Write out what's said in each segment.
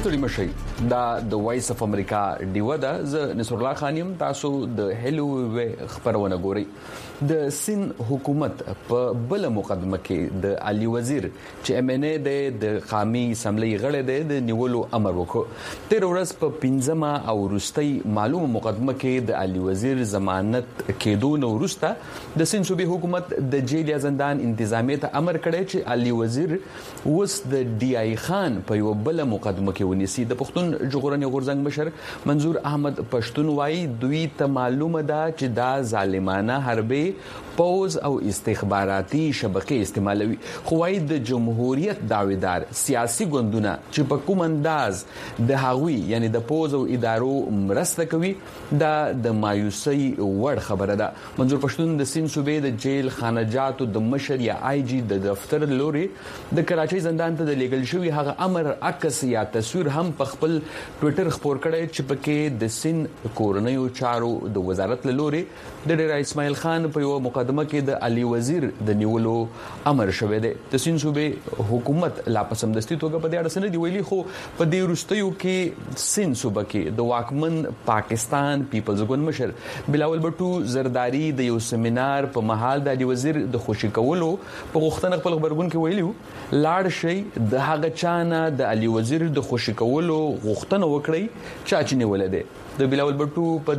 ستړي مشي دا د وایس اف امریکا دیو ده ز نصر الله خانیم تاسو د هلو خبرونه ګوري د سین حکومت په بل مقدمه کې د علي وزیر چې ام ان ا د قامي اسمبلی غړی دی د نیولو امر وکړ تیر ورځ په 15 او روستي معلومه مقدمه کې د علي وزیر ضمانت کېدو نو ورسته د سین صوبې حکومت د جیل یا زندان انتظامیه ته امر کړی چې علي وزیر وس د ډي آی خان په یو بل مقدمه کې ونیسي د پښتون جغرافیې غورځنګ مشر منظور احمد پښتون وايي دوی ته معلومه ده چې دا ظالمانه حربي پوز او استخباراتي شبکې استعمالوي خو وايي د جمهوریت داویدار سیاسي ګوندونه چې په کوم انداز د هغوی یعنی د پوز او ادارو مرسته کوي دا د مایوسي وړ خبره ده منظور پښتون د سین صوبې د جیل خانجاتو د مشر یا آی جی د دفتر لوري د کراچۍ زندان ته د لیګل شوی هغه امر عکس یا تصویر هم په خپل ټوئیټر خبر کړی چې پکې د سین کورنیو چارو د وزارت لوري د ډیر اسماعیل خان په یو مقدمه کې د علي وزیر د نیولو امر شوی دی د سین صوبې حکومت لا پسمدستي توګه په دې اړه سند دی ویلي خو په دې وروستیو کې سین صوبه کې د واکمن پاکستان پیپلز ګوند مشر بلاول بټو زرداری د یو سیمینار په محل د علي وزیر د خوشی کولو په غوښتنه خپل خبرګون کې ویلي لاړ شي د هغه چانه د علي وزیر د خوشی کولو غوښتنه وکړي چې نیول دي د بلاول بټو په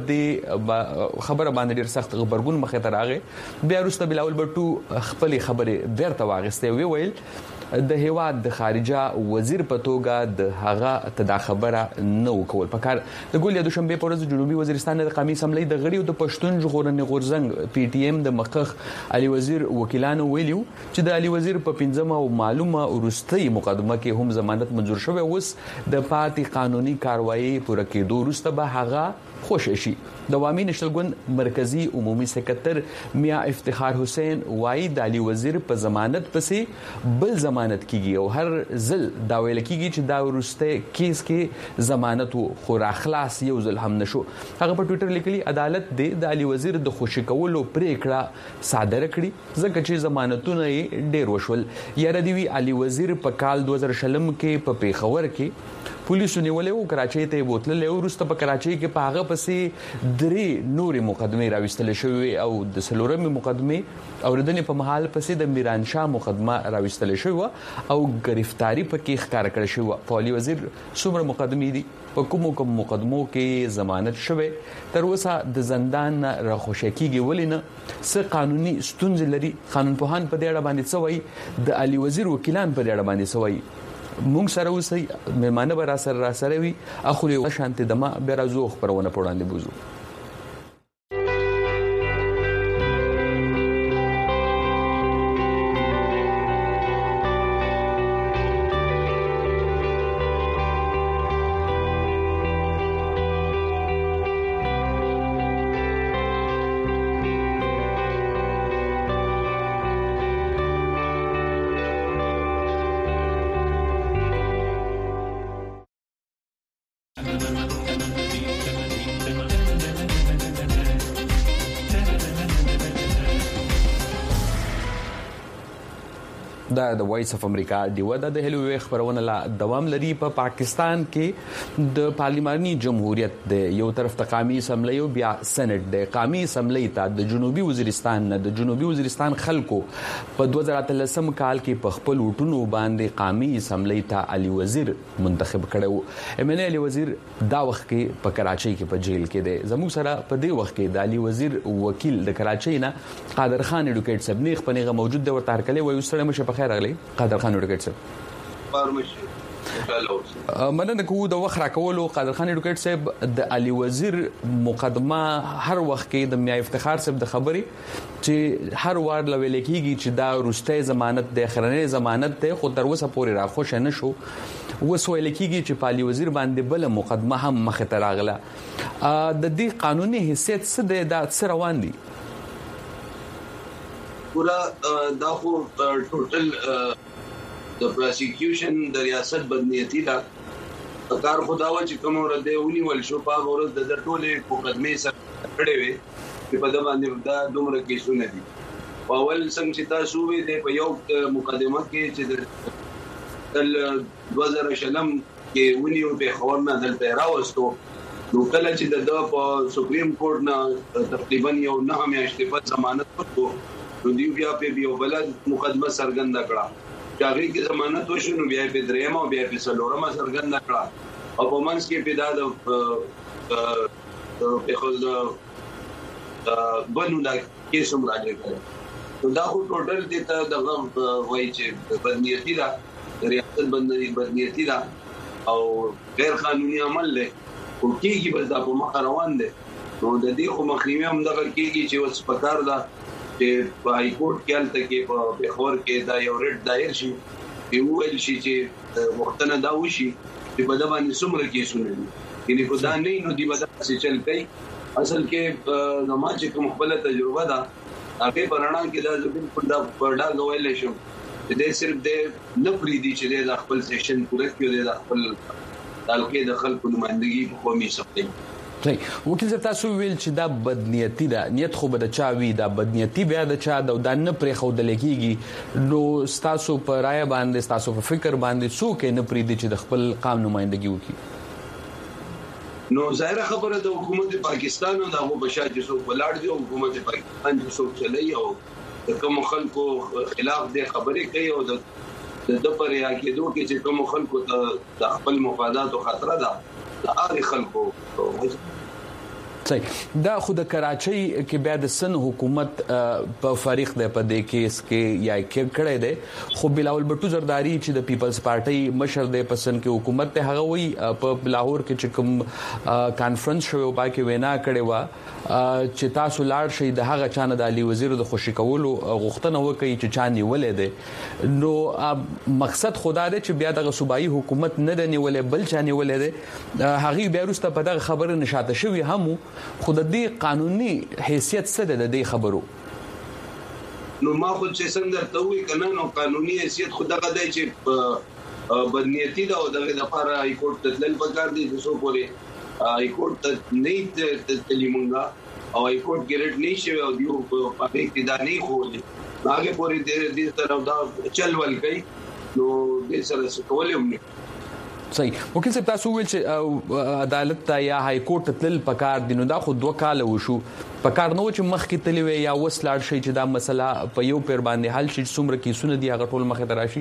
دې خبره باندې ډیر سخت خبرګون مخه ته راغی بیا وروسته بلاول بټو خپل خبره بیرته واغسته ویل د هیواد د خارجه وزیر په توګه د هغه تدا خبره نو کول پکار د ګولیا دوشنبه په ورځ جنوبي وزیرستان د قومي اسمبلی د غړیو د پښتون جغرافیې غورځنګ پی ټی ایم د مخخ علي وزیر وکیلانو ویلو چې د علي وزیر په 15 او معلومه ورستي مقدمه کې هم ضمانت منزور شوی اوس د پاتې قانوني کاروایی پوره کېدو وروسته به هغه خوش شي د عوامي نشل ګوند مرکزی عمومي سکرټر میا افتخار حسین وايي د علي وزیر په ضمانت پسې بل ضمانت کیږي او هر ځل دا ویل کیږي چې دا ورسته کیس کې ضمانت خو راخلاص یو ځل هم نشو هغه په ټوئیټر لیکلي عدالت د علي وزیر د خوشی کولو پریکړه صادره کړي ځکه چې ضمانتونه یې ډیر وشول یاره دی وی علي وزیر په کال 2000 کې په پیښور کې پولیسو نیولې او کراچۍ ته بوتللې او وروسته په کراچۍ کې په هغه پسې درې نورې مقدمې راوستل شوې او د سلورمې مقدمې اوریدنې په محل پسې د میران شاه مقدمه راوستل شوې او گرفتاری پکې ښکار کړل شو پولی وزیر څومره مقدمې دي په کوم مقدمو کې ضمانت شوه تر اوسه د زندان راخوشی کیږي ولینه څه قانوني ستونزې لري قانون پوهان په دې اړه باندې څوي د علي وزیر وکیلان په دې اړه باندې څوي مونږ سره اوسې مېمانه به را سره وي اخو له شانتي دمه به راځو خبرونه پوراندې بوزو دا د وایس اف امریکا دیو د هلو خبرونه لا دوام لري په پاکستان کې د پارلماني جمهوریت د یو طرف ته قومي اسمبلی او بیا سېنات د قومي اسمبلی ته د جنوبي وزیرستان خلکو په 2013 کال کې په خپل وټونو باندې قومي اسمبلی ته علي وزیر منتخب کړو ام ان علي وزیر دا وخت کې په کراچۍ کې په جیل کې دی زموږ سره په دې وخت کې د علي وزیر وکیل د کراچۍ نه قادر خان اډوکیټ صاحب نیغ پنیغه موجود دی ورته هرکلی وایو سره مشه په راغلی قادر خان اډوکیټ صاحب مننه کوو د وخت راکولو قادر خان اډوکیټ صاحب د علي وزیر مقدمه هر وخت کې د میا افتخار صاحب د خبري چې هر وار لوي لیکيږي چې دا روسته ضمانت د اخرنۍ ضمانت ته خو تر اوسه پورې راخوش نه شو وسویل کیږي چې علي وزیر باندې بل مقدمه هم مخه ته راغله د دې قانوني حیثیت څه د څه روان دي پورا دا خو ټوټل د پروسیکیوشن د ریاست بدنیتی دا کار خداوا چې کوم ورته ونیول شو په ورځ د ټولې مقدمې سره کړې وي چې په دغه باندې دا دومره کیسونه دي اول څنګه چې تاسو وې د په یو مقدمه کې چې تل 2000 کې ونیو په خورنا دلته راوستو نو کله چې د په سپریم کورټ نه تقریبا یو 9 میاشتې په ضمانت ورکړو نو دی بیا په بلد مقدمه سرګند کړه چاغي کې ضمانت وشو نو بیا په درېما او بیا په سلورما سرګند کړه او په منځ کې په په خپل بنو دا کیسوم راځي نو دا خو ټوټل دې ته دغه وایي چې بدنیتی دا ریاست بدنیتی دا او غیر قانوني عمل له او کېږي بس دا په مخ روان دي نو د دې خو مخنیوي هم دغه کېږي چې اوس پکار دا چې په هاي کورټ کې الته کې په بخور کې دا یو ریټ دایر شي یو ویل شي چې وختونه دا وشي چې په دغه باندې څومره کیسونه دي یعنی خو دا نه نو دی ودا چې چل کوي اصل کې نما چې کوم خپل تجربه ده هغه پرانا کې دا بالکل دا پرډا غوېل شم دې صرف دې نه پریدي چې د خپل سیشن پوره کړي د خپل دالکې د خلکو نمائندګي په قومي سطح صحیح وکیل صاحب تاسو ویل چې دا بدنیتی ده نیت خو به د چا وی دا بدنیتی بیا د چا د نه پرې خو د لګيږي نو تاسو په رائے باندې تاسو په فکر باندې څوک نه پریدي چې د خپل قام نمائندګي وکړي نو ظاهر خبره د حکومت پاکستان او د بشاجي څوک ولاړ دي حکومت پاکستان چې څوک چلای او د کوم خلکو خلاف د خبرې کوي او د پریا کې دوه کې چې کوم خلکو ته د خپل مفادات او خطر ده د هغه خلکو صحیح دا خو د کراچۍ کې بیا د سن حکومت په فریق د پدې کیس کې یا کې کړه ده خو بلاول بټو زرداری چې د پیپلز پارټي مشر د پسند کې حکومت ته هغه وی په لاهور کې چې کوم کانفرنس شوی او باقي وینا کړي وا چې تاسو لاړ شي د هغه چانه د علي وزیر د خوشی کولو غوښتنه وکړي چې چاني ولې ده نو مقصد خدا ده چې بیا د صوبایي حکومت نه د نیولې بل چاني ولې ده هغه بیا وروسته په دغه خبره نشاته شوی هم خود دې قانوني حیثیت څه ده د دې خبرو نو ما خو چې څنګه ته وی کنه نو قانوني حیثیت خود دغه دی چې بدنیتی دا او دغه لپاره هاي کورټ ته تلل پکار دي چې څو پورې هاي کورټ ته نه تللیمونګه او هاي کورټ ګریډ نه شي او دیو په کې دا نه خولې هغه پورې دې طرف دا چل ول کوي نو دې سره څه کولم نه صحیح وکیل صاحب تاسو ویل چې عدالت ته یا هاي کورټ تل پکار دي نو دا خو 2 کال وشو پکار نو چې مخکې تللی وي یا وسلاړ شي چې دا مسله په یو پیر باندې حل شي څومره کیسونه دي هغه ټول مخه تراشي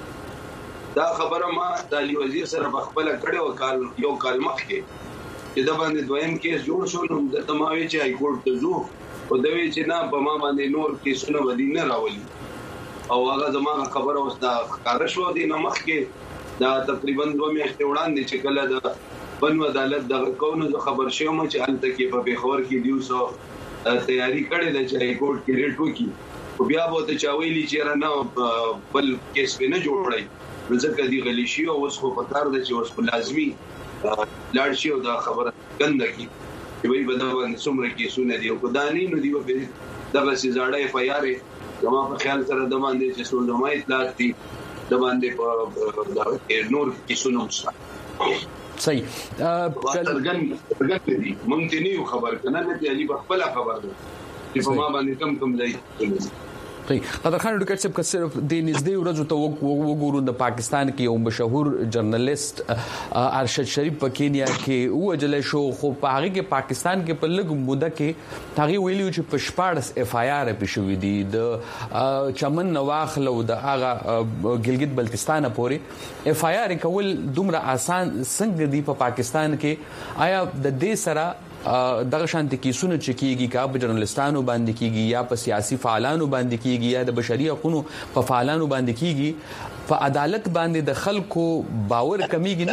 دا خبره ما د علي وزیر سره بخپل کړو یو کال مخکې چې دا باندې دویم کیس جوړ شو نو د تماوي چې هاي کورټ ته ځو او دوی چې نه په ما باندې نور کیسونه ودی نه راولي او هغه زموږ خبره اوس دا کار شو دي نو مخکې دا تقریبا 2 میاشتې وړاندې چې کله د بنو عدالت د کوونو خبر شوم چې الته کې په بخور کې دیوسو تیاری کړې ده چې هاي کورټ کې ریټ وکړي او بیا به ته چاویلی چې نه بل کیس به نه جوړای ځکه دی غلی شي او اوس خو پکار ده چې اوس لازمي لاړ شي او دا خبره ګنده کی چې وي بده باندې څومره کیسونه دي او دانی نو دی په دغه سي زړه فیارې زما په خیال سره د باندې چې څو زما اطلاعات دي د باندې په نور کیسونه وشته صحیح څنګه دي مونږ نه یو خبر کنه چې علي خپل خبر ده چې په ما باندې کم ځای قدر خان ډاکټر صاحب که صرف د نږدې ورځو ته وګورو د پاکستان کې یو مشهور جرنالست ارشد شریف په کینیا کې وجل شو خو په هغه کې پاکستان کې په لږ موده کې هغه ویلو چې په 14 اف آی آر په شوې دي د چمن نواخلو د هغه ګلګت بلتستان پورې اف آی آر کول دومره آسان څنګه دی په پاکستان کې آیا د دې سره دغه شانتي کیسونه چې کیږي کا په جرنالستانو باندې کیږي یا په سیاسي فعالانو باندې کیږي یا د بشري حقوقو په فعالانو باندې کیږي په عدالت باندې د خلکو باور کمیږي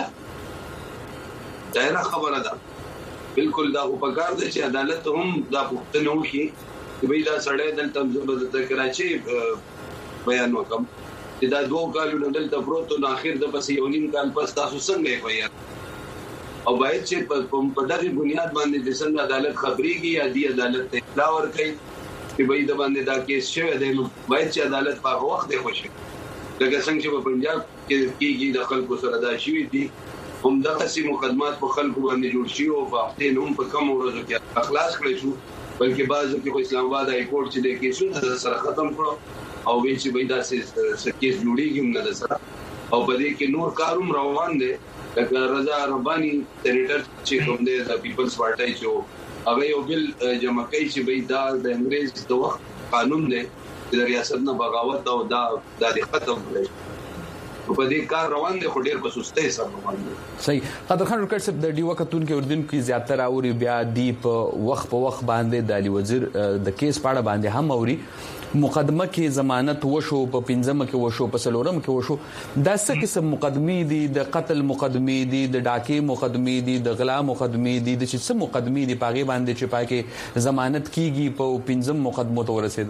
نه ظاهر خبره ده بالکل دا په کار ده چې عدالت هم دا پښتنه وکړي چې وی دا سړی دلته د کراچي بیان وکم چې دا 2 کالونه دلته پروت نو اخر د پس یو نیم کال پس تاسو څنګه بیان او باید چې په دغه بنیاد باندې د څنګه عدالت خبريږي یا دی عدالت ته اطلاع ورکړي چې به د باندې دا کیس شوی دی نو باید چې عدالت په وخت دی خوشي لکه څنګه چې په پنجاب کې کېږي د خلکو سره دا شوی دي هم دغه سي مقدمات په خلکو باندې جوړ شي او په هفته نوم په کم ورځو کې اخلاص کړی شو بلکې بعضو کې اسلام آباد هاي کورټ چې د کیسونو سره ختم کړو او وی چې به دا سي کیس جوړیږي موږ سره او په دې کې نور کاروم روان دي لکه رضا رباني سېنیټر چې کوم دی د پیپلز پارټي چې هغه یو بل جمع کوي چې به دا د انګريز د وخت قانون دی د ریاست نه بغاوت او دا د ختم کړي په دې کار روان دي خو ډېر په سستۍ سره روان دي. صحیح. قدر خان ورکړ صاحب د ډي وختون کې اردن کې زیاتره اوري بیا دی په وخت باندې د علي وزیر د کیس پاړه باندې هم اوري مقدمه کې ضمانت وشو په 15 کې وشو په 4 کې وشو دا څه قسم مقدمې دي د قتل مقدمې دي د ډاکې مقدمې دي د غلا مقدمې دي د څه مقدمې دي پاغي باندې چې پاکه ضمانت کیږي په 15 مقدمو ته ورسېد.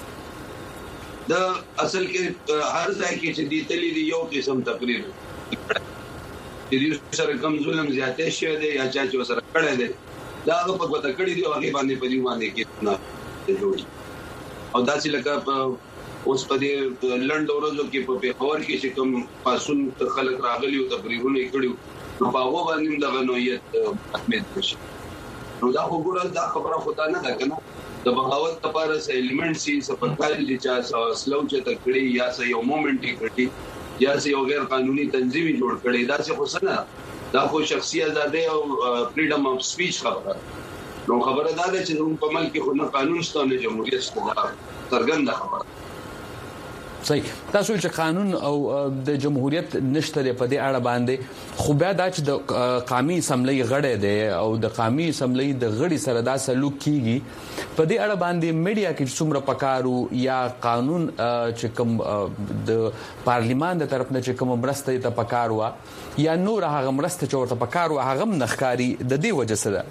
د اصل کې هر ځای کې چې دي تللی دی یو قسم تقریر چې دې سره کوم ظلم زیاتې شوی دی یا چې سره کړی دی دا په پته کړی دی هغه باندې په دې باندې کې نه جوړي او داسې لکه اوس په دې لند ورځو کې په پیښور کې چې کوم پاسون خلک راغلي او تقریرونه کړیو نو په هغه باندې د غنویت اهمیت نشي نو دا وګورئ دا خبره خدای نه ده کنه د بغاوت لپاره سه ایلیمنټ سي سپکال دي چې سلو چې تکړی یا سه یو مومنټ کړی یا سه یو غیر قانوني تنظیم جوړ کړي دا څه خصنه دا خو شخصي ازادي او فریډم اف سپیچ خبره نو خبره دا ده چې په ملک کې خو نه قانون شته نه جمهوریت شته څرګنده خبره. صحیح. تاسو چې قانون او د جمهوریت نشته په دې اړه باندې خو بیا دا چې د قومي اسمبلی غړی دی او د قومي اسمبلی د غړي سره دا سلوک کیږي په دې اړه باندې میډیا کې څومره پکارو یا قانون چې کوم د پارلیمان د طرف نه چې کوم مرسته ته پکارو یا نور هغه مرسته چې ورته پکارو هغه نخکاری د دې وجه سره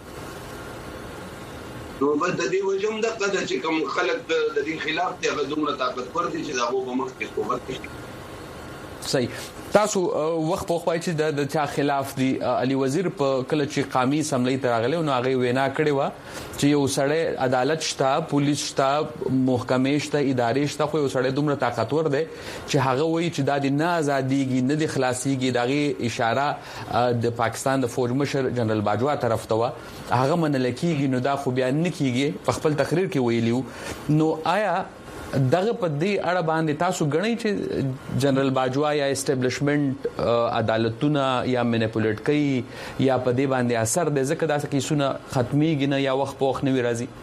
نو بس د دې وجم د قدر چې کوم خلک د دې خلاف ته غوډمره طاقت ور دي چې دا په مخ کې قوت کوي. صحیح. تاسو وخت په وخت چې د چا خلاف دي علي وزیر په کله چې قومي اسمبلی ته راغلی نو هغه وینا کړې و چې یو سړی عدالت شته پولیس شته محکمې شته ادارې شته خو یو سړی دومره طاقتور دی چې هغه وایي چې دا د نه ازاديږي نه د خلاصيږي دغه اشاره د پاکستان د فوج مشر جنرال باجوا طرف ته و هغه منل کېږي نو دا خو بیان نه کیږي په خپل تقریر کې ویلیو نو آیا دغه په دې اړه باندې تاسو غنئ چې جنرال باجوا یا اسټابلیشمنت عدالتونه یا مینیپولیټ کوي یا په دې باندې اثر د ځکه داسې کیسونه ختميږي نه یا وخت په وخت نه راځي.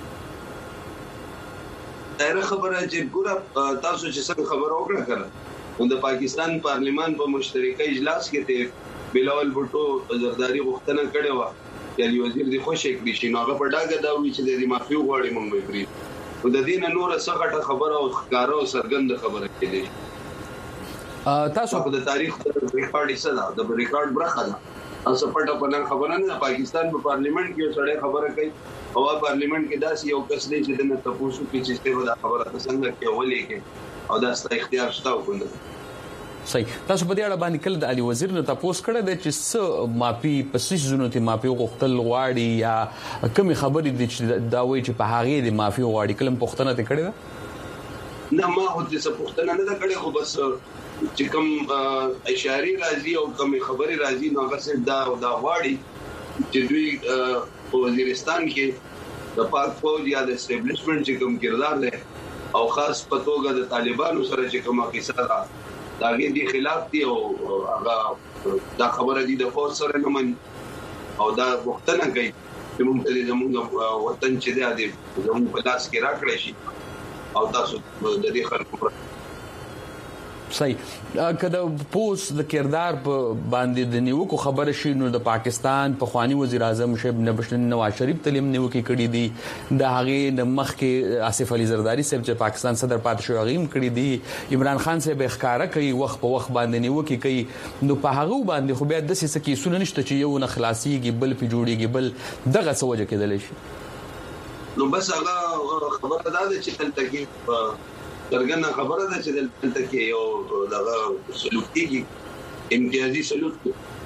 دا خبره چې ګوره تاسو چې څنګه خبر وکړه کړه د پاکستان پارلیمان په مشترکه اجلاس کې ته بلاول بوټو زرداری غوښتنه کړې و یعنی وزیر دی خوشی کړی شي نو هغه په ډاګه دا وی چې د معافي غواړي مونږ به او د دین نور څخه خبره او ښکارا او سرګند خبره کېږي تاسو په تاریخ د ریکارډ حصہ د ریکارډ برخه ده اوس په ټاپه خبره نه پاکستان په پارلیمنت کې سړی خبره کوي او پارلیمنت کې داسې یو کس دی چې د تاسو کې چې څه خبره څنګه کې ولې کې او دا ست اختیار شته وکړي. صحیح. تاسو په دې اړه باندې کله د علي وزیر نه تاسو کړه د چې څه مافي پسې زونه ته مافي غوښتل غواړي یا کومي خبرې دي چې دا وایي چې په هغه د مافي غواړي کلم پښتنه ته کړی ده نه ما هو دې څه پښتنه نه کړې خو بس چې کوم اشاری راځي او کوم خبري راځي نو هغه څه دا غواړي چې دوی په وزیرستان کې د پاک فوج یا د اسټابلیشمنت چې کوم کردار لري او خاص په توګه د طالبانو سره چې کومه قصه ده دا غي خلاف دي او هغه دا خبره دي د فوج سره نه من او دا وختنه کوي چې موږ زموږ وطن چې دی زموږ په لاس کې راکړی شي او تاسو د دې خلکو صحیح. کله پوس د کردار په باندې د نیوکو خبره شي نو د پاکستان په خواني وزیر اعظم شیخ نواز شریف تلیم نیوکي کړي دي د هغه د مخ کې آصف علي زرداری صاحب چې پاکستان صدر پاتې شو غیم کړي دي عمران خان صاحب ښکارا کوي وخت په وخت باندې نیوکي کوي نو په هغه باندې خو بیا د سې کې سونه نشته چې یو نه خلاصيږي بل په جوړيږي بل دغه سوجه کېدل شي نو بس هغه خبره ده چې تل تکي درګنه خبره ده چې دلته کې یو دغه سلوک کیږي امتیازي سلوک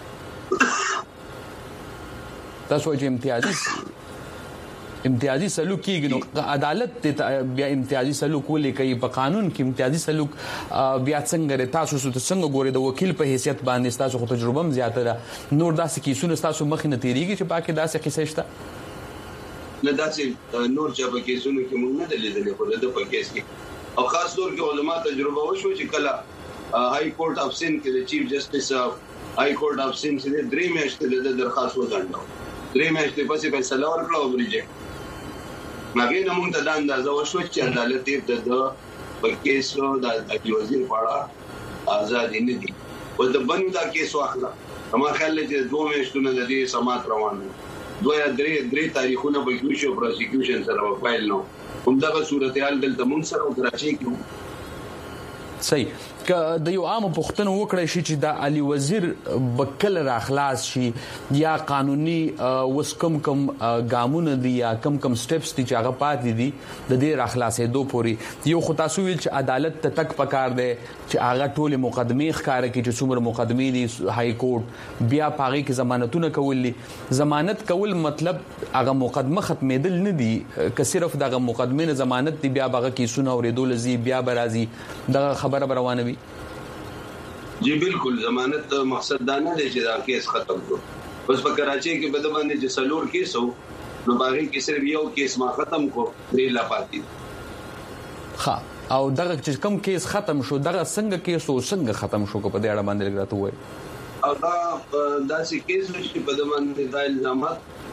تاسو چې امتیازي سلوک کیږي نو عدالت بیا امتیازي سلوک ولې کوي په قانون کې امتیازي سلوک بیا څنګه تاسو څنګه ګوري د وکیل په حیثیت باندې تاسو خو تجربه هم زیاته ده نور داسې کیسونه تاسو مخ نه تیریږي چې پاکه داسې قصه شته نه داسې نور چې په کیسونو کې موږ نه لیدلې خو د په کیس کې او خاص طور کې علما تجربه وشو چې کله هاي کورټ اف سند کې د چیف جسټس هاي کورټ اف سند چې 3 میاشتې د درخواست وځنډو 3 میاشتې پسې فیصله ورکړه او ریجیکټ مګر نو موږ ته دا اندازه وشو چې عدالت یې د په کیس د وزیر پاړه آزاد نه دي او د باندې دا کیس واخله ما خیال چې 2 میاشتونه د دې سماعت روان دي 2 یا 3 تاریخونه په کیشو پروسیکیوشن سره فایل نو همدغه صورتحال دلته موږ سره کراچي کې صحیح ک د یو عام پښتنو وکړی شي چې د علي وزیر بکل را خلاص شي یا قانوني وسکم کم ګامونه دي یا کم سټیپس دي چې هغه پاتې دي د دې را خلاصې دوه پوري یو خو تاسو ویل چې عدالت ته تک پکار دی چې هغه ټول مقدمې ښکار کوي چې څومره مقدمې دي های کورټ بیا پاغي کې ضمانتونه کولې ضمانت کول مطلب هغه مقدمه ختمېدل نه دي که صرف دغه مقدمې نه ضمانت دي بیا هغه کیسونه اوریدل زی بیا برازي دغه خبره روانه وي جی بالکل ضمانت مقصد دا نه دی چې دا کیس ختم کړو بس په کراچي کې بده باندې چې سلور کیس وو نو باغی کې صرف یو کیس ما ختم کو دی لا پاتې ها او دغه چې کوم کیس ختم شو دغه څنګه کیس او څنګه ختم شو کو په دې اړه باندې لګراته وای او دا چې کیس چې بده باندې دا الزامات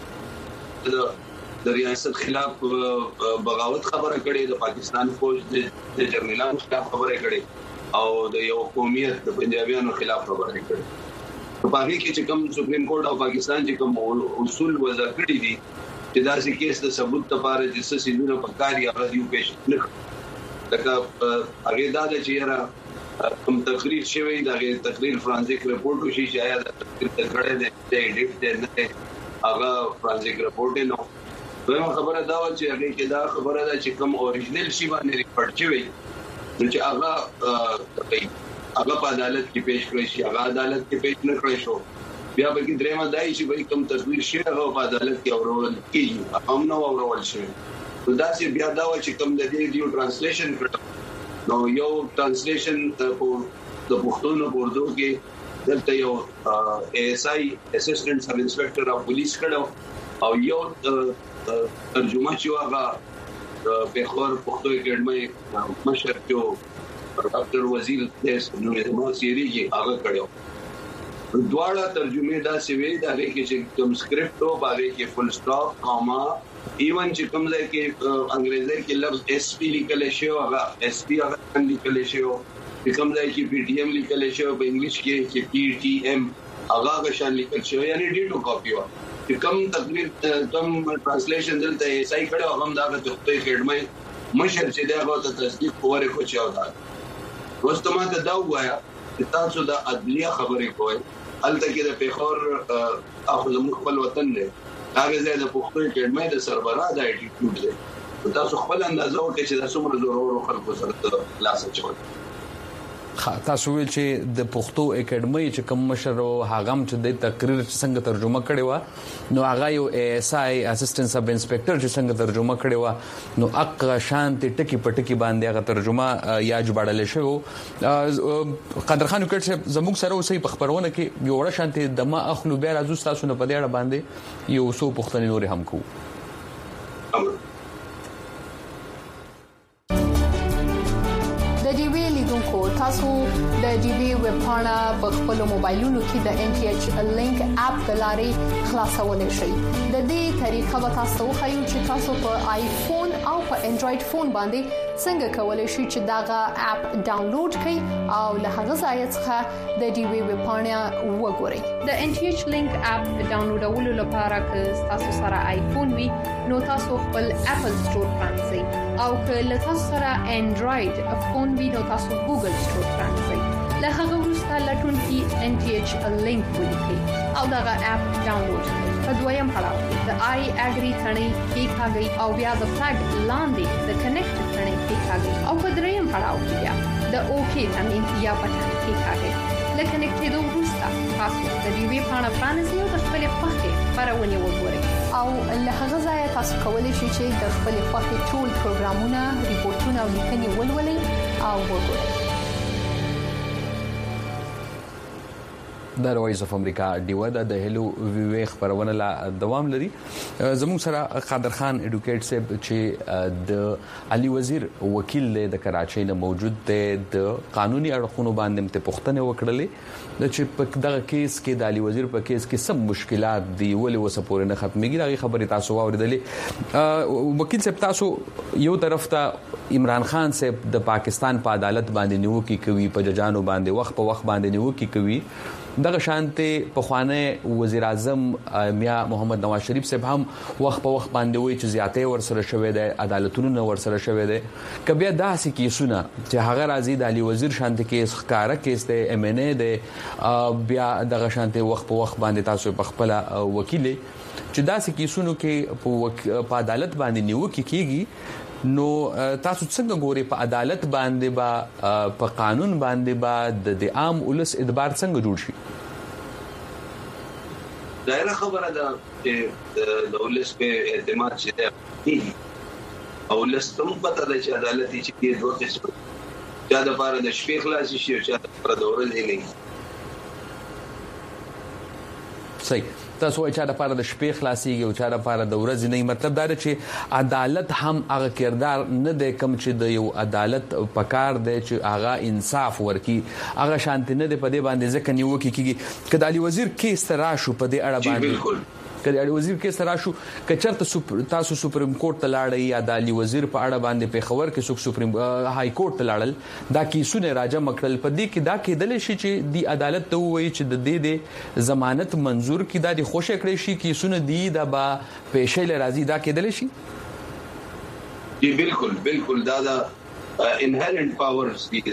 د ریاست خلاف بغاوت خبره کړي د پاکستان فوج د جنرالانو خلاف خبره کړي او د یو قومیت د پنجابیانو خلاف خبره کړي په هغه کې چې کوم سپریم کورټ او پاکستان چې کوم اصول وضع کړی دي چې دا چې کیس د ثبوت لپاره چې څه سيزونه پکاري هغه یو پېښ نه لکه هغه دا چې یاره کوم تقریر شوی دا تقریر فرانسیک رپورټ وشي چې آیا د تقریر کړه د ایډیټ نه هغه فرانسیک رپورټ نه نو خبره دا و چې هغه کې دا خبره ده چې کوم اوریجنل شی باندې ریکارډ شوی چې هغه په عدالت کې پیښ کړی شي هغه عدالت کې پیښ نه کړی شو بیا به کې درېما دای چې به کوم تصویر شي هغه په عدالت کې اورول کیږي هم نو اورول شي دا چې بیا دا و چې کوم د دې یو ترانسلیشن کړو نو یو ترانسلیشن د پښتون په اردو کې دلته یو ایس آی اسسټنټ سب انسپکټر اف پولیس کړو او یو ترجمه چې هغه په خور پښتو اکیډمي مشر جو ډاکټر وزیر دیس نو نو سیریږي هغه کړو دواړه ترجمه دا سوي دا کې چې کوم سکرپټ او باندې کې فل سټاپ کاما ایون چې کوم ځای کې انګریزي کې لفظ اس پی لیکل شي او هغه اس پی هغه لیکل شي او کوم ځای کې پی ټی ایم لیکل شي او په انګلیش کې چې پی ټی ایم هغه شان لیکل شي یعنی ډیټو کاپی و چې کوم تقریر کوم ترانسلیشن دلته ایسای کړو هم دا د پښتو اکیډمي مشر چې دا غوته تصدیق پورې کوچاو دا واستما ته دا وایا چې تاسو د عدلیه خبرې کوئ الته کې د پیښور اخو زموږ خپل وطن دی هغه ځای د پښتو اکیډمي د سربراه د اټیټیوډ دی تاسو خپل اندازه وکړئ چې تاسو موږ ضرور خلکو سره لاس اچوي تاسو ویل چې د پښتو اکیډمي چې کوم مشر او هاغم چې د تقریر څنګه ترجمه کړي و نو هغه یو ایس آی اسسټنټ سب انسپکټر چې څنګه ترجمه کړي و نو اق شانتي ټکی پټکی باندې هغه ترجمه یا جوړل شو قدر خان وکړ چې زموږ سره اوسې په خبرونه کې یو وړ شانتي دمه اخلو بیا راځو تاسو نه په دې اړه باندې یو څو پښتني نور هم کو تاسو د ډي وی ویب پاڼه په خپل موبایلونو کې د ان ټي ایچ لینک اپ د لارې خلاصولای شئ د دې طریقه به تاسو خو چې تاسو په آیفون او په انډراید فون باندې څنګه کولای شئ چې داغه اپ ډاونلوډ کړئ او له هغه ځای څخه د ډي وی ویب پاڼه وګورئ د ان ټي ایچ لینک اپ ډاونلوډولو لپاره که تاسو سره آیفون وي نو تاسو خپل اپل سٹور پرانځئ او که له تاسو سره انډراید فون وي نو تاسو ګوګل سٹور پرانځئ له هغه وروسته لټون کې ان ټي ایچ لینک ولیکئ او دغه اپ ډاونلوډ کړئ په دویم پړاو کې د آی اګری ثنې کې کاږي او بیا د فلګ لاندې د کنیکټ ثنې کې کاږي او په دریم پړاو کې بیا د اوکی ثنې یا بټن کې کاږي لکه کنیکټېدو وروسته تاسو د دې وی پاڼه پرانځئ او د خپل خوښې خبرونه وګورئ او له هغه ځای تاسو کولی شئ چې د خپل خوښې ټول پروګرامونه ریپورتونه او لیکنې ولولئ او وګورئ د وایس اف امریکا ډیوه د هلو وی خبرونه لا دوام لري. زموږ سره قادر خان اډوکیټ صاحب چې د علي وزیر وکیل د کراچۍ نه موجود دی د قانوني اړخونو باندې ته پوښتنه وکړلې چې په دغه کیس کې د علي وزیر په کیس کې سم مشکلات دی ولې وسپورې نه ختمېږي. دا خبرې تاسو واوریدلې. وکیل صاحب تاسو یو طرف ته عمران خان صاحب د پاکستان په عدالت باندې نیوکه کوي په ججانو باندې وخت په وخت باندې نیوکه کوي. دغه شانته په خوانه وزیر اعظم میا محمد نواز شریف صاحب هم وخت په وخت باندې وایي چې زیاتې ورسره شوې ده عدالتونو ورسره شوې ده. کبه داسې کیسونه چې هغه راځي د علي وزیر شانته کیس ښکارا کیس ده ام ان ای ده بیا دغه شانته وخت په وخت باندې تاسو په خپل وکیل چې داسې کیسونو کې په عدالت باندې نیوکه کیږي. نو تاسو څنګه ګوري په عدالت باندې با په قانون باندې با د عام ولس ادبار څنګه جوړ شي؟ ظاهر خبره ده چې د ولس په اعتماد شته او ولس ته پته ده چې عدالت چې دوه قسم چا د پاره د شپې خلاصي شي او چا د پاره د ورځې نه. صحیح. تاسو وایي چې د پاره د شپې خلاصيږي او چې د پاره د ورځې نه. مطلب دا دی چې عدالت هم هغه کردار نه دی کوم چې د یو عدالت پکار دی چې هغه انصاف ورکي هغه شانت نه دی په دې باندې ځکه نیوکه کیږي. کله علي وزیر کیس تراشو په دې اړه باندې کله علي وزیر کیس تراشو کچرته تاسو سپریم کورټ ته لاړی یا د علي وزیر په اړه باندې په خبر کې څوک سپریم های کورټ ته لاړل دا کیسونه راځه مکړل په دې کې دا کېدل شي چې دی عدالت ته وایي چې د دې ضمانت منزور کی دا د خوشی کړی شي کیسونه دی دا با پېښې لرازي دا کېدل شي. جی بالکل دا انهرنت پاورز دی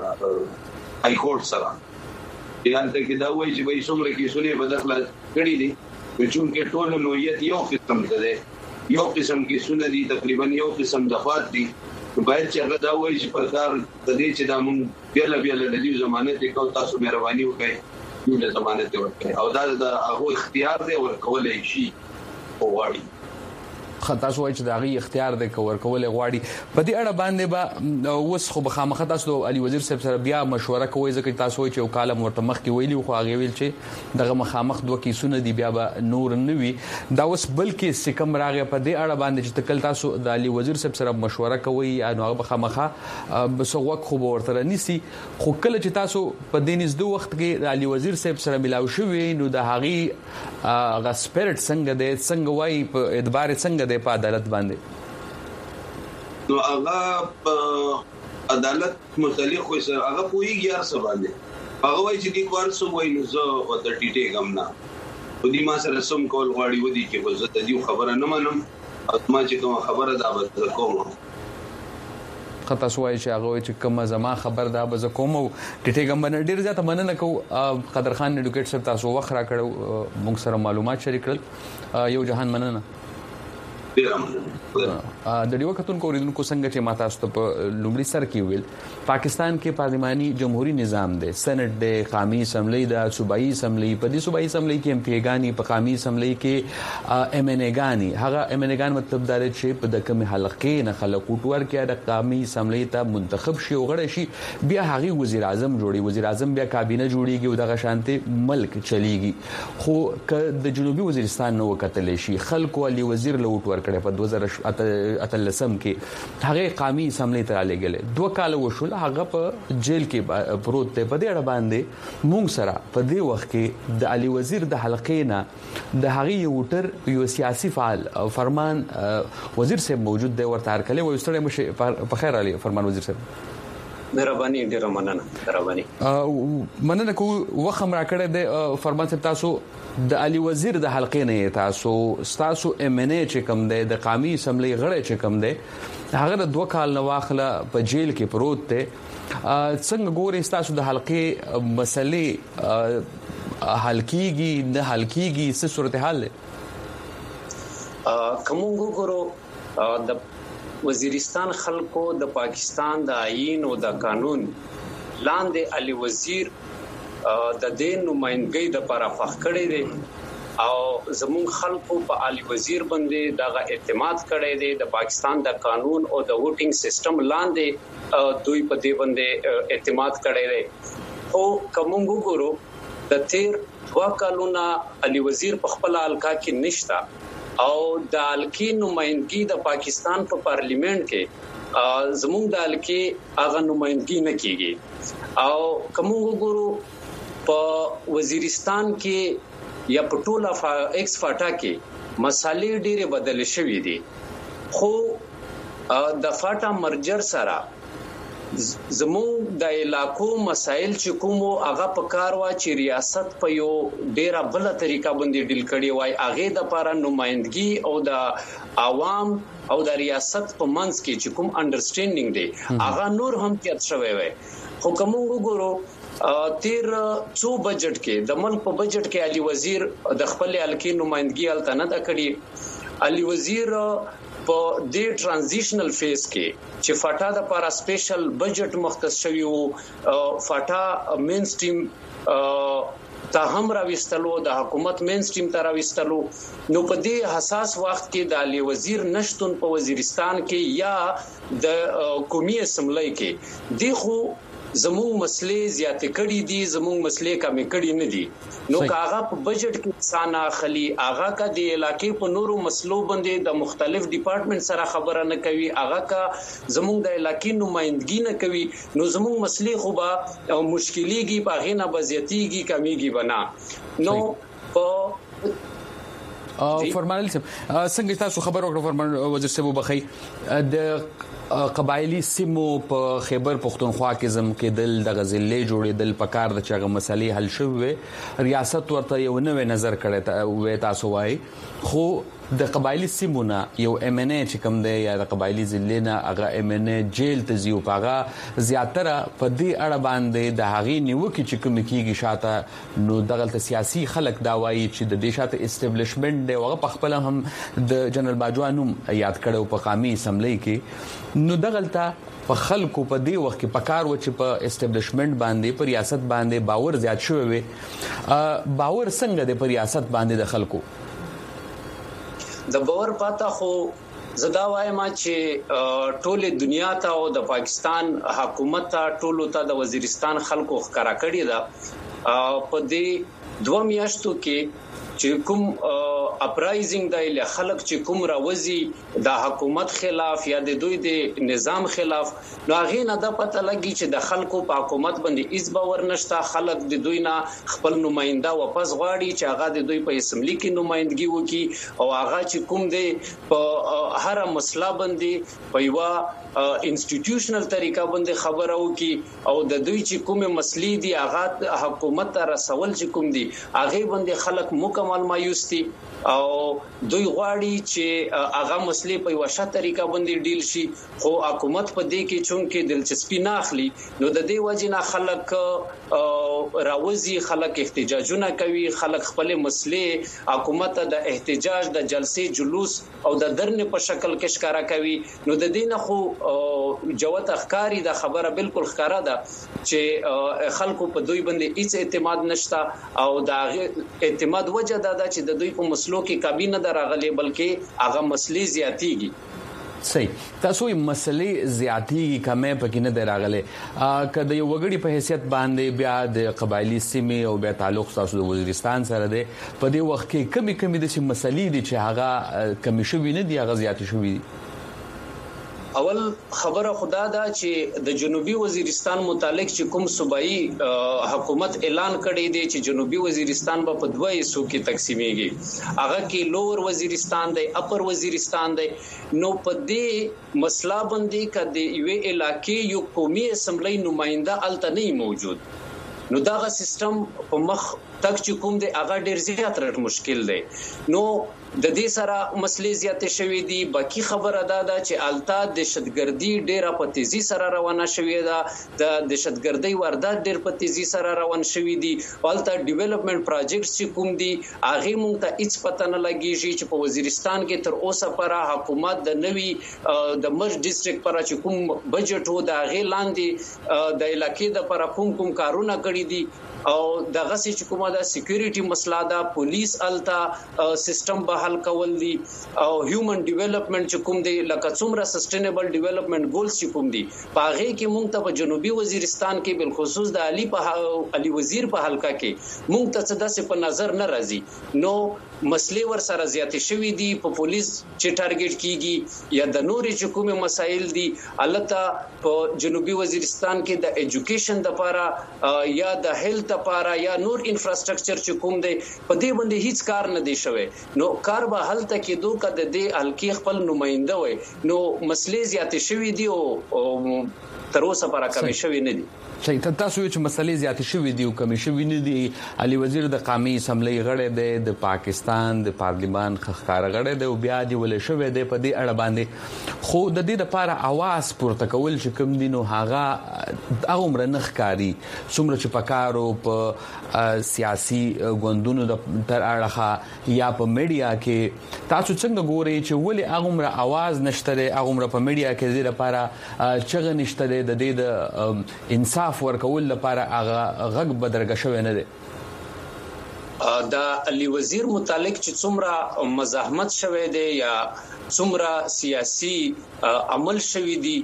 های کورټ سره یان ته کې دا وایي چې وایي څومره کیسونه په داخله کړی دي چونکه ټول نوعیت یو قسم ده یو قسم کې سونه دي تقریبا یو قسم دفعات دي باید چې هغه دا وایي چې په کار د دې چې دا مونږ بیل د دې ضمانت کو تاسو مهرباني وکړئ یو ضمانت ورکړئ او دا د هغه اختیار دی ورکولای شي او واړي خطا شوی چې داغي اختیار د کور کول غواړي. په دې اړه باندې با وس خو بخامخه تاسو علي وزیر صاحب سره بیا مشوره کوي ځکه تاسو چې یو کالم ورته مخ کې ویلی خو هغه ویل چې دغه مخامخ دوه کیسونه دی بیا به نور نه وي دا وس بلکې سکم راغی. په دې اړه باندې چې تکل تاسو د علي وزیر صاحب سره مشوره کوي نو هغه بخامخه بسوک خو ورته نيسي خو کله چې تاسو په دې نږدې وخت کې علي وزیر صاحب سره ملاو شوی نو د هغه غ سپیرټ څنګه وای په ادبار څنګه په عدالت باندې نو هغه عدالت متعلق خو سره هغه پويږي هر څه باندې هغه وایي چې د کور سو وایي نو زه وته ټیټه غم نه و دې ما سره سم کول غواړي و دې کې خو زه ته یو خبره نه منم او ما چې کوم خبره دا به کوم خطا شوی چې هغه چې کوم زما خبر دا به کوم او ټیټه غم نه ډیر زیاته مننه کو. قادر خان اډوکیټ صاحب تاسو وخت را کړو موږ سره معلومات شریک کړل یو جهان مننه. د ډیو کتونکو اوریدونکو څنګه چې ماته است په لومړي سر کې ویل پاکستان کې پارلماني جمهوریت نظام دی سېنات دی قومي اسمبلی د صوبایي اسمبلی په دې صوبایي اسمبلی کې ام پی ګانی په قومي اسمبلی کې ام ان ای ګانی هغه ام ان ای ګان مطلب دا چې په د کوم حلقې نه خلک وټور کې د قومي اسمبلی ته منتخب شي او غړي شي بیا هغه وزیر اعظم جوړي وزیر اعظم بیا کابینه جوړیږي او دغه شانته ملک چلیږي خو د جنوبي وزیرستان نو وکټل شي خلکو علي وزیر له وټور کړي په 2018 کې هغه قومي اسمبلی ته لګل 2 کال وشول هغه په جیل کې پروت دی. په دې اړه باندې مونږ سره په دې وخت کې د علي وزیر د حلقې نه د هغه وټر یو سیاسي فعال فرمان وزیر صاحب موجود دی ورته هرکله وي ستړي مشه په خیر علي فرمان وزیر صاحب مهرباني ډیر مننه کو وخم را کړه د فرمان صاحب تاسو د علي وزیر د حلقې نه تاسو ام ان ای چې کوم دی د قومي اسمبلی غړی چې کوم دی هغه د 2 کال نه واخله په جیل کې پروت دی څنګه ګوري تاسو د حلقې مسلې حل کیږي نه حل کیږي څه صورتحال ده کومو ګورو د وزیرستان خلکو د پاکستان د آئین او د قانون لاندې علي وزیر د دې نمائندګۍ د لپاره فخ کړی دی او زموږ خلکو په علي وزیر باندې دغه اعتماد کړی دی د پاکستان د قانون او د ووټینګ سیستم لاندې دوی په دې باندې اعتماد کړی دی او کومو ګورو د تیر 2 کالونه علي وزیر په خپل حلقه کې نشتا او د حلقې نمائندګي د پاکستان په پارلیمنت کې زموږ د حلقې هغه نمائندګي نه کیږي او کوم وګورو په وزیرستان کې یا په ټوله ایکس فاټا کې مسالې ډېرې بدل شوې دي خو د فاټا مرجر سره زموږ د علاقو مسائل چې کوم هغه په کار وا چې ریاست په یو ډیره بل طریقه باندې ډیل کړي وای هغه د لپاره نمائندګي او د عوام او د ریاست په منځ کې چې کوم انډرسټینډینګ دی هغه نور هم کېد شوی وای خو کوم وګورو تیر څو بجټ کې د ملک په بجټ کې علي وزیر د خپل حلقې نمائندګي الته نه کړي علي وزیر په دې ترانزیشنل فیز کې چې فاټا د لپاره سپیشل بجټ مختص شوی وو فاټا مین سټریم ته هم راوستلو د حکومت مین سټریم ته راوستلو نو په دې حساس وخت کې د علي وزیر نشټون په وزیرستان کې یا د قومي اسمبلی کې دی خو زموږ مسلې زیاتې کړي دي زموږ مسلې کمې کړي نه دي نو کاغه په بجټ کې انسان اخلي هغه کا د علاقې په نورو مسلو باندې د مختلف ډپارټمنټ سره خبره نه کوي هغه کا زموږ د علاقې نمائندګي نه کوي نو زموږ مسلې خو به مشکلېږي په غینه بزیاتیږي کمیږي بنا نو په فرمانل څنګه تاسو خبر ورکړو فرمان وزیر صاحب بخي د قبایلی سیمو په خیبر پختونخوا کې زم کې دل د غزلې جوړېدل پکار د چاغه مسلې حل شوه ریاست ورته یو نوې نظر کړی وې تاسو وای خو د قبایلی سیمونه یو ام ان ای چې کوم دی یا د قبایلی ضلعنا هغه ام ان ای جیل ته زیو پاغه زیاتره په دې اړه باندې د هغې نیوکه چې کوم کیږي شاته نو دغه سیاسي خلک دا وایي چې د دې شاته اسټابلیشمنت دی هغه په خپل هم د جنرال باجوانوم یاد کړو په قومي اسمبلی کې نو دغلطه په خلکو په دې وخت کې پکار و چې په اسټابلیشمنت باندې پر ریاست باندې باور زیات شوی وي باور څنګه د پر ریاست باندې د خلکو د باور پاته خو زدا وایم چې ټوله دنیا ته او د پاکستان حکومت ته ټولو ته د وزیرستان خلکو ښکارا کړی دا په دې 2 میاشتو کې چې کوم اپرایزینګ د خلک چې کوم راوځي د حکومت خلاف یا د دوی د نظام خلاف نو هغه نه د پته لګي چې د خلکو په حکومت باندې هیڅ باور نشته خلک د دوی نه خپل نماینده واپس غواړي چې هغه د دوی په اسمبلی کې نمائندګي وکړي او هغه چې کوم دی په هر مسله باندې په یو انسټیټیوشنل طریقه باندې خبره وکړي او د دوی چې کومه مسلې دي هغه حکومت ته رسول چې کوم دي هغه باندې خلک مکمل مایوس دي او دوی غواړي چې هغه مسلې په وشه طریقه باندې ډیل شي خو حکومت په دې کې چونکه دلچسپي نه اخلي نو د دې وجې نه خلک راوځي خلک احتجاجونه کوي خلک خپل مسلې حکومت ته د احتجاج د جلسې جلوس او د درنې په شکل کې ښکارا کوي نو د دې نه خو جوت اخکاری دا خبره بالکل ښکارا ده چې خلکو په دوی باندې هیڅ اعتماد نشته او دا اعتماد وجه ده چې د دوی په مسلو کې کابینه دراغلي بلکې هغه مسلې زیاتېږي صحیح تاسو یې مسلې زیاتېږي کمه پکې نه دراغله کله یو وګړي په حیثیت باندې بیا د قبایلی سیمې او بیا تعلق تاسو د وزیرستان سره دی په دې وخت کې کمی د مسلې دي چې هغه کمی شوی نه دی هغه زیات شوی دي اول خبره خدا دا چې د جنوبي وزیرستان متعلق چې کوم صوبایي حکومت اعلان کړی دی چې جنوبي وزیرستان په 2 حصو کې تقسیمېږي هغه کې لوور وزیرستان دی اپر وزیرستان دی نو په دې مسله باندې کده یو علاقې یو قومي اسمبلی نماینده الته نه موجود نو داغه سیستم په مخ تک چې کوم دی هغه ډیر زیات رټ مشکل دی نو د دې سره مسلې زیاتې شوې دي باقي خبره ده چې التا د دهشتګردي ډیره په تیزی سره روانه شوې ده د دهشتګردي واردات ډیر په تیزی سره روان شوې دي التا ډیولپمنٹ پروجیکټس چې کوم دي هغه مونږ ته هیڅ پته نه لګیږي چې په وزیرستان کې تر اوسه پر حکومت د نوي د مرج ډیسټریکټ پر چې کوم بجټ وو د هغه لاندې د علاقې د پر کوم کارونه کړی دي او دغه چې کومه د سکیورټي مسله ده پولیس التا سیستم به حل کول دي او هیومن ډیولپمنٹ چې کوم دی لکه څومره سسټینبل ډیولپمنٹ ګولز چې کوم دي پاغه کې مونږ ته په جنوبي وزیرستان کې بالخصوص د علي وزیر په حلقہ کې مونږ ته څه داسې په نظر نه راځي نو مسلې ور سره زیاتې شوې دي په پولیس چې ټارګټ کیږي یا د نورې چې کومه مسایل دي البته په جنوبي وزیرستان کې د ایجوکیشن د لپاره یا د هیلث لپاره یا نور انفراستراکچر چې کوم دی په دې باندې هیڅ کار نه دی شوی نو کار به هلته کې دوه کده د حلقې خپل نمائنده وي نو مسلې زیاتې شوې دي او تر اوسه پر کمی شوې نه دي صحیح تاسو چې مسلې زیاتې شوې دي او کمی شوې نه دي علي وزیر د قومي اسمبلی غړی دی د پاکستان د پارلیمان ښکار غړی دی او بیا دی ولې شوې دی په دې اړه باندې خو د دې لپاره आवाज پورته کول چې کوم دي نو هغه عمر نه ښکاری څومره چې پکارو په سیاسي ګوندونو د تر اړه یا په میډیا کې تاسو څنګه ګورئ چې ولې عمر आवाज نشته عمر په میډیا کې د لپاره چغه نشته د دې د انصاف ورکول لپاره هغه غږ بدرګه شوی نه دی دا علي وزیر متعلق چې څومره مزاحمت شوی دی یا څومره سیاسي عمل شوی دی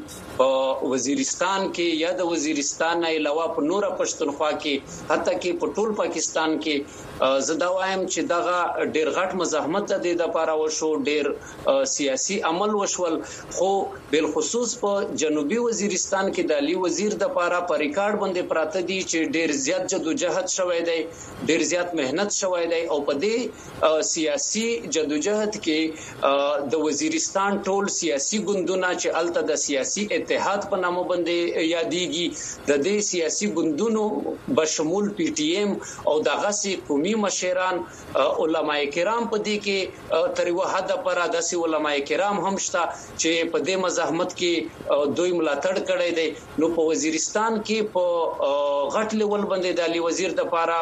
په وزیرستان کې یا د وزیرستان نه علاوه په نوره پښتونخوا کې حتی کې په ټول پاکستان کې زدا وایم چې دغه ډیر غټ مزاحمت د لپاره وشو ډیر سیاسي عمل وشول خو بل خصوص په جنوبي وزیرستان کې د علي وزیر د لپاره په ریکارډ باندې پراته دي چې ډیر زیات جدوجہد شوی دی ډیر زیات مهنت شوی دی او په دې سیاسي جدوجہد کې د وزیرستان ټول سیاسي ګوندونه چې الته د سیاسي اتحاد په نامه باندې یادېږي د دې سیاسي ګوندونو بشمول پی ټی ایم او دغه سي قومي مشران علماء کرام په دې کې تر یو حد پر داسې علماء کرام هم شته چې په دې مزاحمت کې دوی ملاتړ کړی دی نو په وزیرستان کې په غټ لیول باندې د علي وزیر د لپاره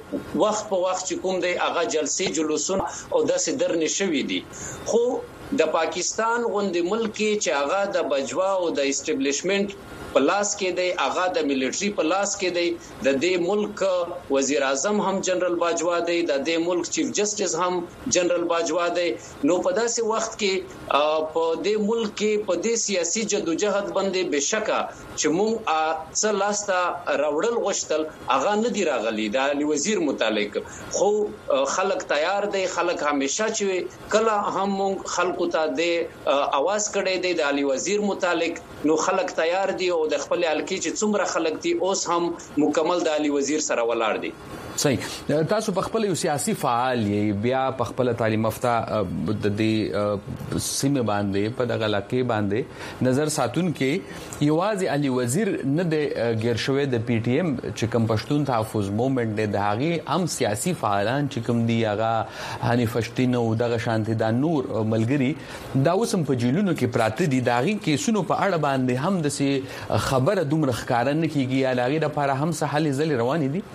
وخت په وخت چې کوم دی هغه جلسې جلوسونه او داسې درنه شوې دي خو د پاکستان غوندې ملک چې هغه د بجوا او د اسټابلیشمنت په لاس کې دی هغه د ملټری په لاس کې دی د دې ملک وزیر اعظم هم جنرال باجوا دی د دې ملک چیف جسټس هم جنرال باجوا دی نو په داسې وخت کې په دې ملک کې په دې سیاسي جدوجہد باندې بشکه چې مونږ څه لاسته راوړل غوښتل هغه نه دی راغلی د علي وزیر متعلق خو خلک تیار دی خلک همیشه چې کله هم مونږ خلکو ته د आवाज کړي دی د علي وزیر متعلق نو خلک تیار دي او د خپل حلقې چې څومره خلک دي اوس هم مکمل د علي وزیر سره ولاړ دي صحیح تاسو په خپل یو سیاسي فعال یې بیا په خپل تعلیم یافته د دې سیمه باندې په دغه علاقې باندې نظر ساتون کې یوازې علي وزیر نه د غیر شوی د پی ټی ایم چې کوم پښتون تحفظ موومېنټ د هغه هم سیاسي فعالان چې کوم دی هغه حنیف اشتین او دغه شانتي د نور ملګری دا اوسم په جیلونو کې پراته دي داغي کیسونو په اړه باندې هم د خبره دومره ښکارا نه کیږي یا لاغي د لپاره هم سهال ځل روان دي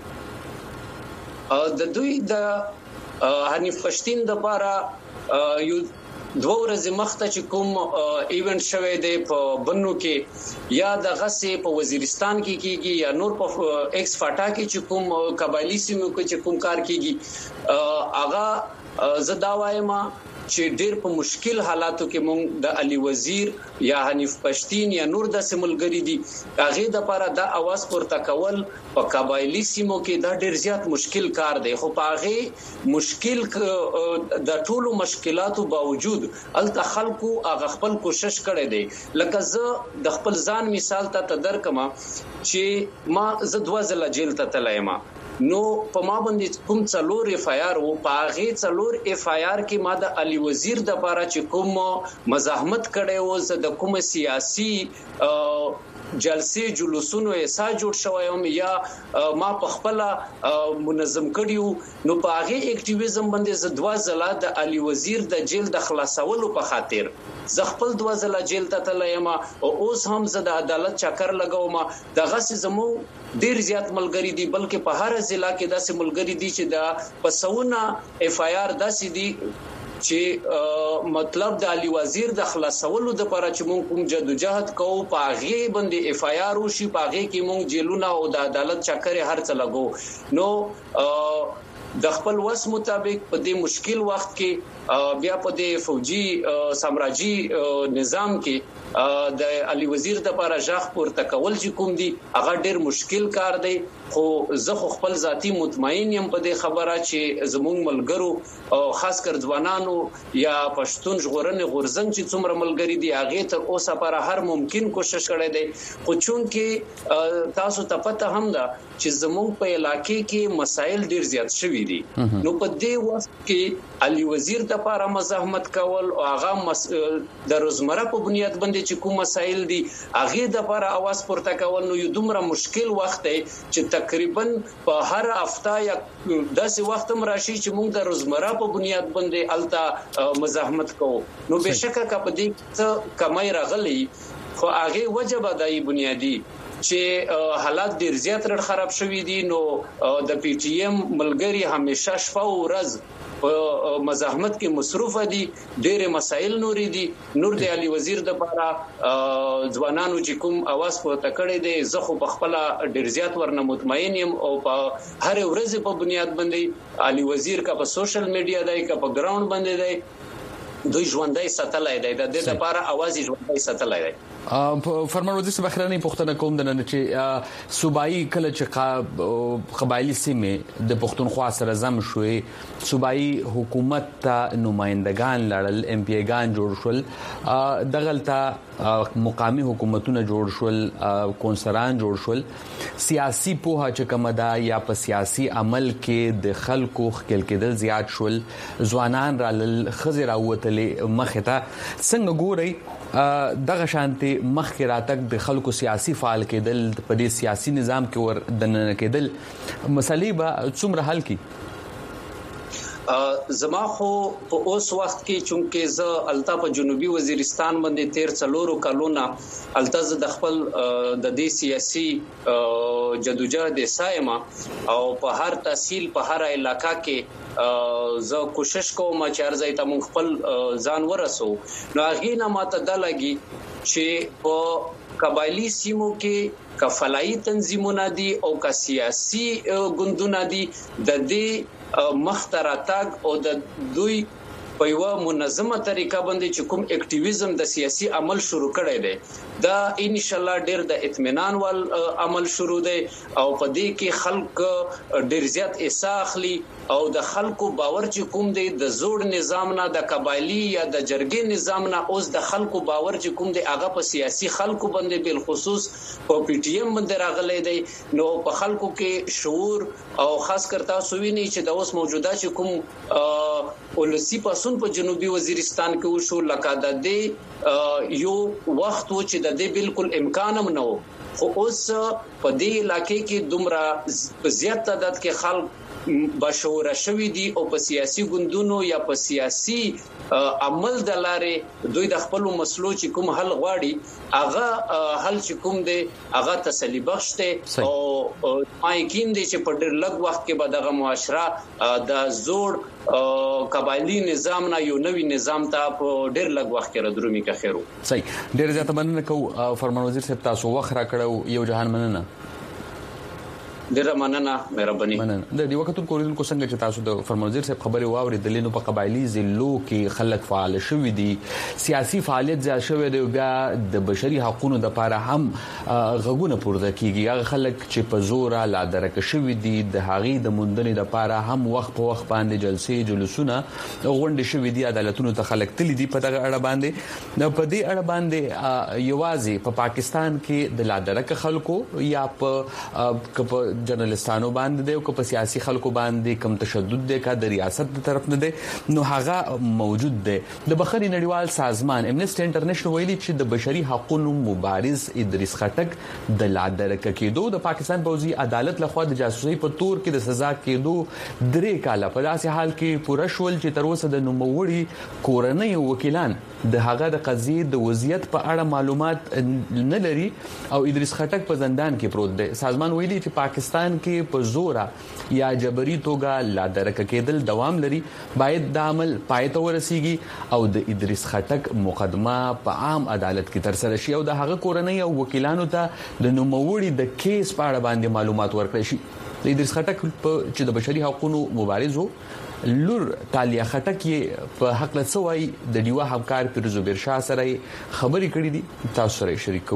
د دوی د حنیف اشتین د لپاره یو دوه ورځې مخته چې کوم ایونت شوه دی په بنو کې یا د غسه په وزیرستان کې کیږي یا نور په ایکس فاټا کې چې کوم قبایلی سیمو کې چې کوم کار کیږي اغه زدا وایم چې ډېر په مشکل حالاتو کې مونږ د علي وزیر یا حنیف پښتین یا نور د سیملګری دي هغه د لپاره د आवाज پورته کول په قبایلی سیمو کې دا ډېر زیات مشکل کار دی خو په هغه مشکل د ټولو مشکلاتو باوجود الته خلکو هغه خپل کوشش کړی دی لکه زه د خپل ځان مثال ته درکما چې ما زه 2 ځله جیل ته تلایم نو په ما باندې کوم څلور اف آی آر او په هغه څلور اف آی آر کې ما د علي وزیر د لپاره چې کوم مزاحمت کړي و زه د کوم سیاسي جلسې جلوسونو ایسا جوړ شوم یا ما په خپل منظم کړیو نو په هغه اکټیویزم باندې ز 2 ځله د علي وزیر د جیل د خلاصولو په خاطر ز خپل 2 ځله جیل ته تلم او اوس هم ز د عدالت چکر لګوم دغه زمو ډیر زیات ملګری دي بلکې په هر ضلع کې داسې ملګری دي چې د پسونه اف آی آر داسې دي چې مطلب د علي وزیر د خلاصولو د لپاره چې مونږ کوم جدوجہد کوو په هغه باندې اف آی آر وشي په هغه کې مونږ جیلونه او د عدالت چکرې هر څه لګو نو د خپل وس مطابق په دې مشکل وخت کې بیا په دې فوجي سامراجي نظام کې د علي وزیر د لپاره ځخ پورته کول چې کوم دي هغه ډیر مشکل کار دی خو زه خپل ذاتی مطمئن یم په دې خبره چې زموږ ملګرو خاص کر ځوانانو یا پښتون ژغورنې غورځنګ چې څومره ملګری دي هغه تر اوسه لپاره هر ممکن کوشش کړی دی خو چونکې تاسو ته پته هم ده چې زموږ په علاقې کې مسایل ډیر زیات شوي دي نو په دې وخت کې علي وزیر د لپاره مزاحمت کول او هغه د روزمره په بنیاد باندې چې کوم مسایل دي هغه د لپاره आवाज پورته کول نو یو دومره مشکل وخت دی چې تقریبا په هر هفته یا داسې وخت هم راشي چې موږ د روزمره په بنیاد باندې الته مزاحمت کوو نو بهشکه کا په دې څه کمای راغلي خو هغه وجب دای بنیادی چې حالات ډیر زیات خراب شوي دي نو د پی ټی ایم ملګری همیشه شپه او ورځ مزاحمت کې مصروف دي ډېر مسائل نوري دي نور د علي وزیر د لپاره ځوانانو چې کوم आवाज پورته کړی دی زه خو په خپل ډېر زیات ورنه مطمئن یم او په هر ورځ په بنیاد باندې علي وزیر کا په سوشل میډیا دی کا په ګراوند باندې دی دوی ژوندۍ ساتلای دی د دې لپاره आवाज ژوندۍ ساتلای دی فرمان وزیر صاحب اخرنی پښتنه کوم د نن چې صوبایي کله چې قبایلی سیمه د پښتونخوا سره زم شوې صوبایي حکومت ته نمائندگان لړل ام پی ګان جوړ شول دغلطه مقامی حکومتونه جوړ شول کونسلان جوړ شول سیاسي پوهه چې کومه ده یا په سیاسي عمل کې د خلکو خپل کېدل زیات شول ځوانان رالل خزر اوتلې مخه ته څنګه ګوري دغه شانتي مخکې راتګ د خلکو سیاسي فعال کېدل په دې سیاسي نظام کې ور دننه کېدل مسلې به څومره حل کی زما خو په اوس وخت کې چونکې زه التا په جنوبي وزیرستان باندې 13 کلونه التا ز د خپل د دې سیاسي جدوجہد سایما او په هر تحصیل په هر علاقہ کې زه کوشش کوم چې ارزای ته مون خپل ځان ورسو نو هغه نه ماته د لګي چې په قبایلی سیمو کې کفلای تنظیمونه دي او کا سیاسي ګوندونه دي د دې مختراتګ او د دوی په یو منظمه طریقه باندې چې کوم اکټیویزم د سیاسي عمل شروع کړي دي دا ان شاء الله ډېر د اطمینان ول عمل شروع دی او په دې کې خلک ډېر زیات احساخلي او د خلکو باور چې کوم دی د زوړ نظام نه د قبایلی یا د جرګې نظام نه اوس د خلکو باور چې کوم دی هغه په سیاسي خلکو باندې بل خصوص په پی ټی ایم باندې راغلي دی نو په خلکو کې شعور او خاص کرتا سویني چې د اوس موجوده چې کوم ولسی پاسون په جنوبي وزیرستان کې وشو لکه د دې یو وخت و چې د دې بالکل امکان هم نه و خو اوس په دې علاقې کې دومره زیات تعداد کې خلک بشور شوی دي او په سیاسي ګوندونو یا په سیاسي عمل د لارې دوی د خپل مسلو چې کوم حل غواړي هغه حل چې کوم دی هغه تسلی بخش دی او مایکین دی چې په ډېر لږ وخت کې به دغه معاشره د زوړ قبایلی نظام نه یو نوی نظام ته په ډېر لږ وخت کې ردرومي کا خیرو صحیح ډېر زیات مننه کو فرمان وزیر صاحب تاسو وخت را کړو یو جهان مننه ډیر مننه مهرباني مننه د دې وخت کوریدونکو څنګه چې تاسو د فرمان وزیر صاحب خبري واوري د لینو په قبایلی ضلعو کې خلک فعال شوي دي سیاسي فعالیت زیات شوی دی بیا د بشري حقوقو د لپاره هم غوونه پورته کیږي هغه خلک چې په زور لا درک شوي دي د هغې د موندنې لپاره هم وخت په وخت باندې جلسې جلوسونه غونډې شوي دي عدالتونو ته خلک تللی دي په دغه اړه باندې نو په دې اړه باندې یوازې په پاکستان کې د لا درک خلکو یا په جرنالستانو باندې دی او په سیاسي خلکو باندې کم تشدد دی کا د ریاست تر طرف نه دی نو هغه موجود دی د بخاري نړیوال سازمان امنیسټي انټرنیشنل ویلي چې د بشري حقوقو مبارز ادریس خټک د لا درک کېدو د پاکستان پوځي عدالت لخوا د جاسوسي په تور کې د سزا کېدو 3 کاله په داسې حال کې پوره شول چې تر اوسه د نوموړي کورنۍ وکیلان د هغه د قضیې د وضعیت په اړه معلومات نه لري او ادریس خټک په زندان کې پروت دی سازمان ویلي چې پاکستان پاکستان کې په زورا یا جبري توګه لا درک کېدل دوام لري باید د عمل پایته ورسیږي او د ادریس خټک مقدمه په عام عدالت کې تر سره شي او د هغه کورنۍ او وکیلانو ته د نوموړي د کیس په اړه باندې معلومات ورکړي شي. د ادریس خټک چې د بشري حقوقو مبارز وو لور تالیا خټک په حق له سوای د ډیوا همکار پیروز بیرشاه سره خبرې کړې دي تاسو سره شریکو.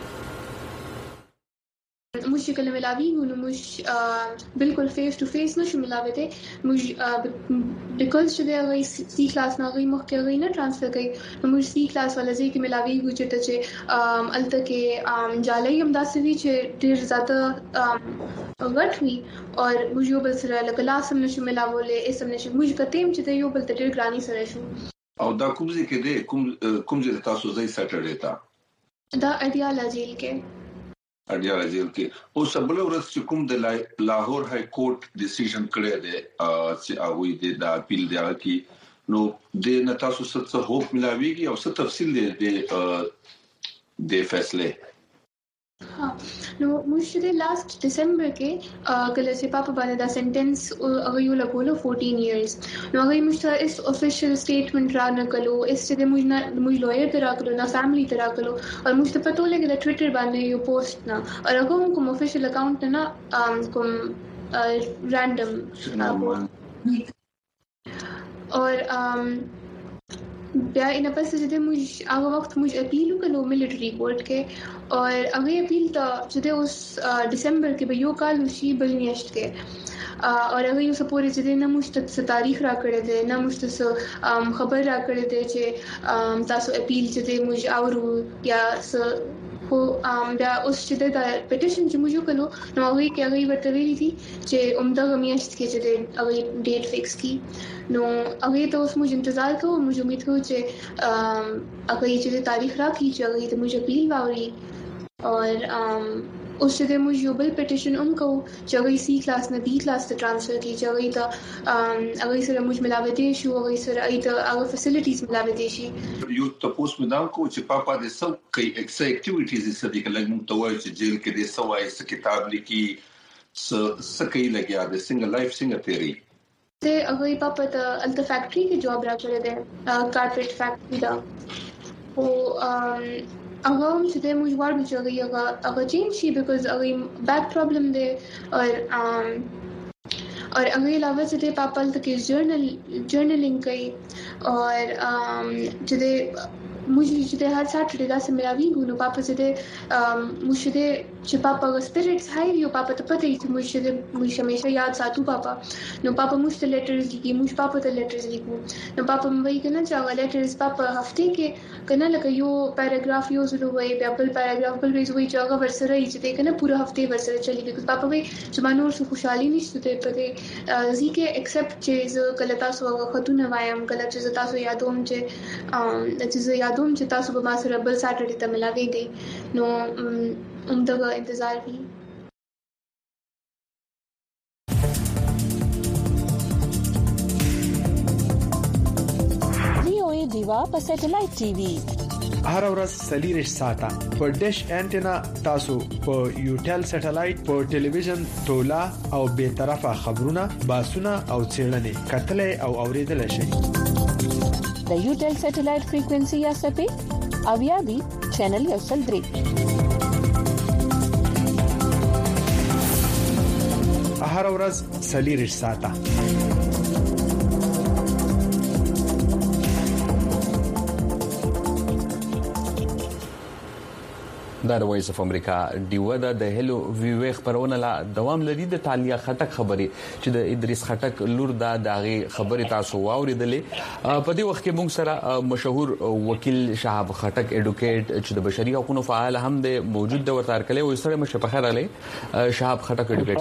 مشکل ملاوی ہوں مش بالکل فیس ٹو فیس نشو ملاوی تھے مجھ بیکاز چدے گئی سی کلاس نہ گئی مخ کے گئی نا ٹرانسفر گئی مجھ سی کلاس والا زی کہ ملاوی ہو چتے چے التا کے جالئی امداسوی چے ډیر زیادہ غټ وی اور مجھ یو بل سره لګلاس هم نشو ملاولې اسم نشو مجھ کتیم چته یو بل ډیر ګرانی سره شو. او دا کوم ځای کې دی کوم ځای تاسو ځای سټرډے تا دا اډیالا جیل کې اډیالا جیل کې او سبل ورځ چې کوم د لاهور های کورټ ډیسیژن کړی دی چې هغه د اپیل دی کې نو د نتاسو څه هوپ ملاویږي او څه تفصیل دی د فیصله. हाँ नो मुझे लास्ट दिसंबर के कल से पापा बाने दा सेंटेंस अगर यू लगोलो 14 इयर्स नो अगर मुझे इस ऑफिशियल स्टेटमेंट रा न कलो इससे दे मुझे लॉयर तरह कलो ना फैमिली तरह कलो और मुझे पता लगे दा ट्विटर बाने यो पोस्ट ना और अगर उनको ऑफिशियल अकाउंट ना कुम रैंडम और بیا ان پس چې موږ هغه وخت موږ اپیل وکړو ملټری کورټ کې اور هغه اپیل ته چې اوس دسمبر کې به یو کال شي بل میاشت کې اور هغه یو سپورې چې نه موږ ته تاریخ را کړی دی نه موږ ته خبر را کړی دی چې تاسو اپیل چې موږ اورو یا خو بیا اوس چې د پټیشن چې موږ وکړو نو هغه کې هغه ورته ویلي دي چې عمده میاشت کې چې هغه ډیټ فکس کی نو هغه ته اوس موږ انتظار کوو موږ امید کوو چې هغه چې تاریخ راکړي چې هغه ته موږ اپیل واوري اور اوس چې موږ یو بل پټیشن کوو چې هغه سی کلاس نه بی کلاس ته ټرانسفر کی چې هغه سره موږ ملاوتې شو هغه سره هغه فیسیلیټیز ملاوتې شي. یو تاسو مدام کو چې پاپا د سب کوي ایکس اکټیویټیز چې د لګم توای چې جیل کې د سوای کتاب لیکي سکه لګیا د سنگل لایف سنگل تیری ته هغه پاپا ته الته فیکټری کې جاب را کړی دی کارپیټ فیکټری دا او هغه چې د موږ ورته چې هغه چینج شي بیکاز هغه بیک پرابلم دی اور هغه علاوه چې پاپا ته جرنلینګ کوي اور چې मुझे जो हर सैटरडे दा से मेरा भी गुनो पापा से मुझे जो पापा का स्पिरिट्स हाई भी हो पापा तो पता ही मुझे हमेशा याद साथू पापा नो पापा मुझसे लेटर्स लिखी मुझ पापा तो लेटर्स लिखूं नो पापा वही कहना चाहूँगा लेटर्स पापा हफ्ते के कहना लगा यो पैराग्राफ यो जरूर हुए पेपल पैराग्राफ बल वही वही जगह वर्षा रही थी कहना पूरा हफ्ते वर्षा चली बिकॉज पापा वही जमानों से खुशहाली नहीं सुते पते जी के एक्सेप्ट चीज़ गलता सो खतून हवायम गलत चीज़ तासो यादों चे चीज़ यादों चे तासो बमा से रबल सैटरडे तक मिला गई नो उम्दा इंतजार भी دیوا په سټلایټ ټي وي هر ورځ سلیریش ساته په ډیش انټینا تاسو په یوټل سټلایټ په ټلویزیون تولا او به طرفه خبرونه باسونه او چیرنې کتلې او اوریدل شي د یوټل سټلایټ فریکوئنسي یا سپې او یا بي چینل یو سل درې هر ورځ سلیریش ساته د وایس اف امریکا دیو د هلو وی خبرونه لا دوام لري د تالیا خټک خبري چې د ادریس خټک لور د داغي خبري تاسو واوریدلې په دې وخت کې موږ سره مشهور وکیل شهاب خټک اډوکیټ چې د بشري حقوقو فعال هم د موجود د ورتار کله و سره مشه په خیر علي شهاب خټک اډوکیټ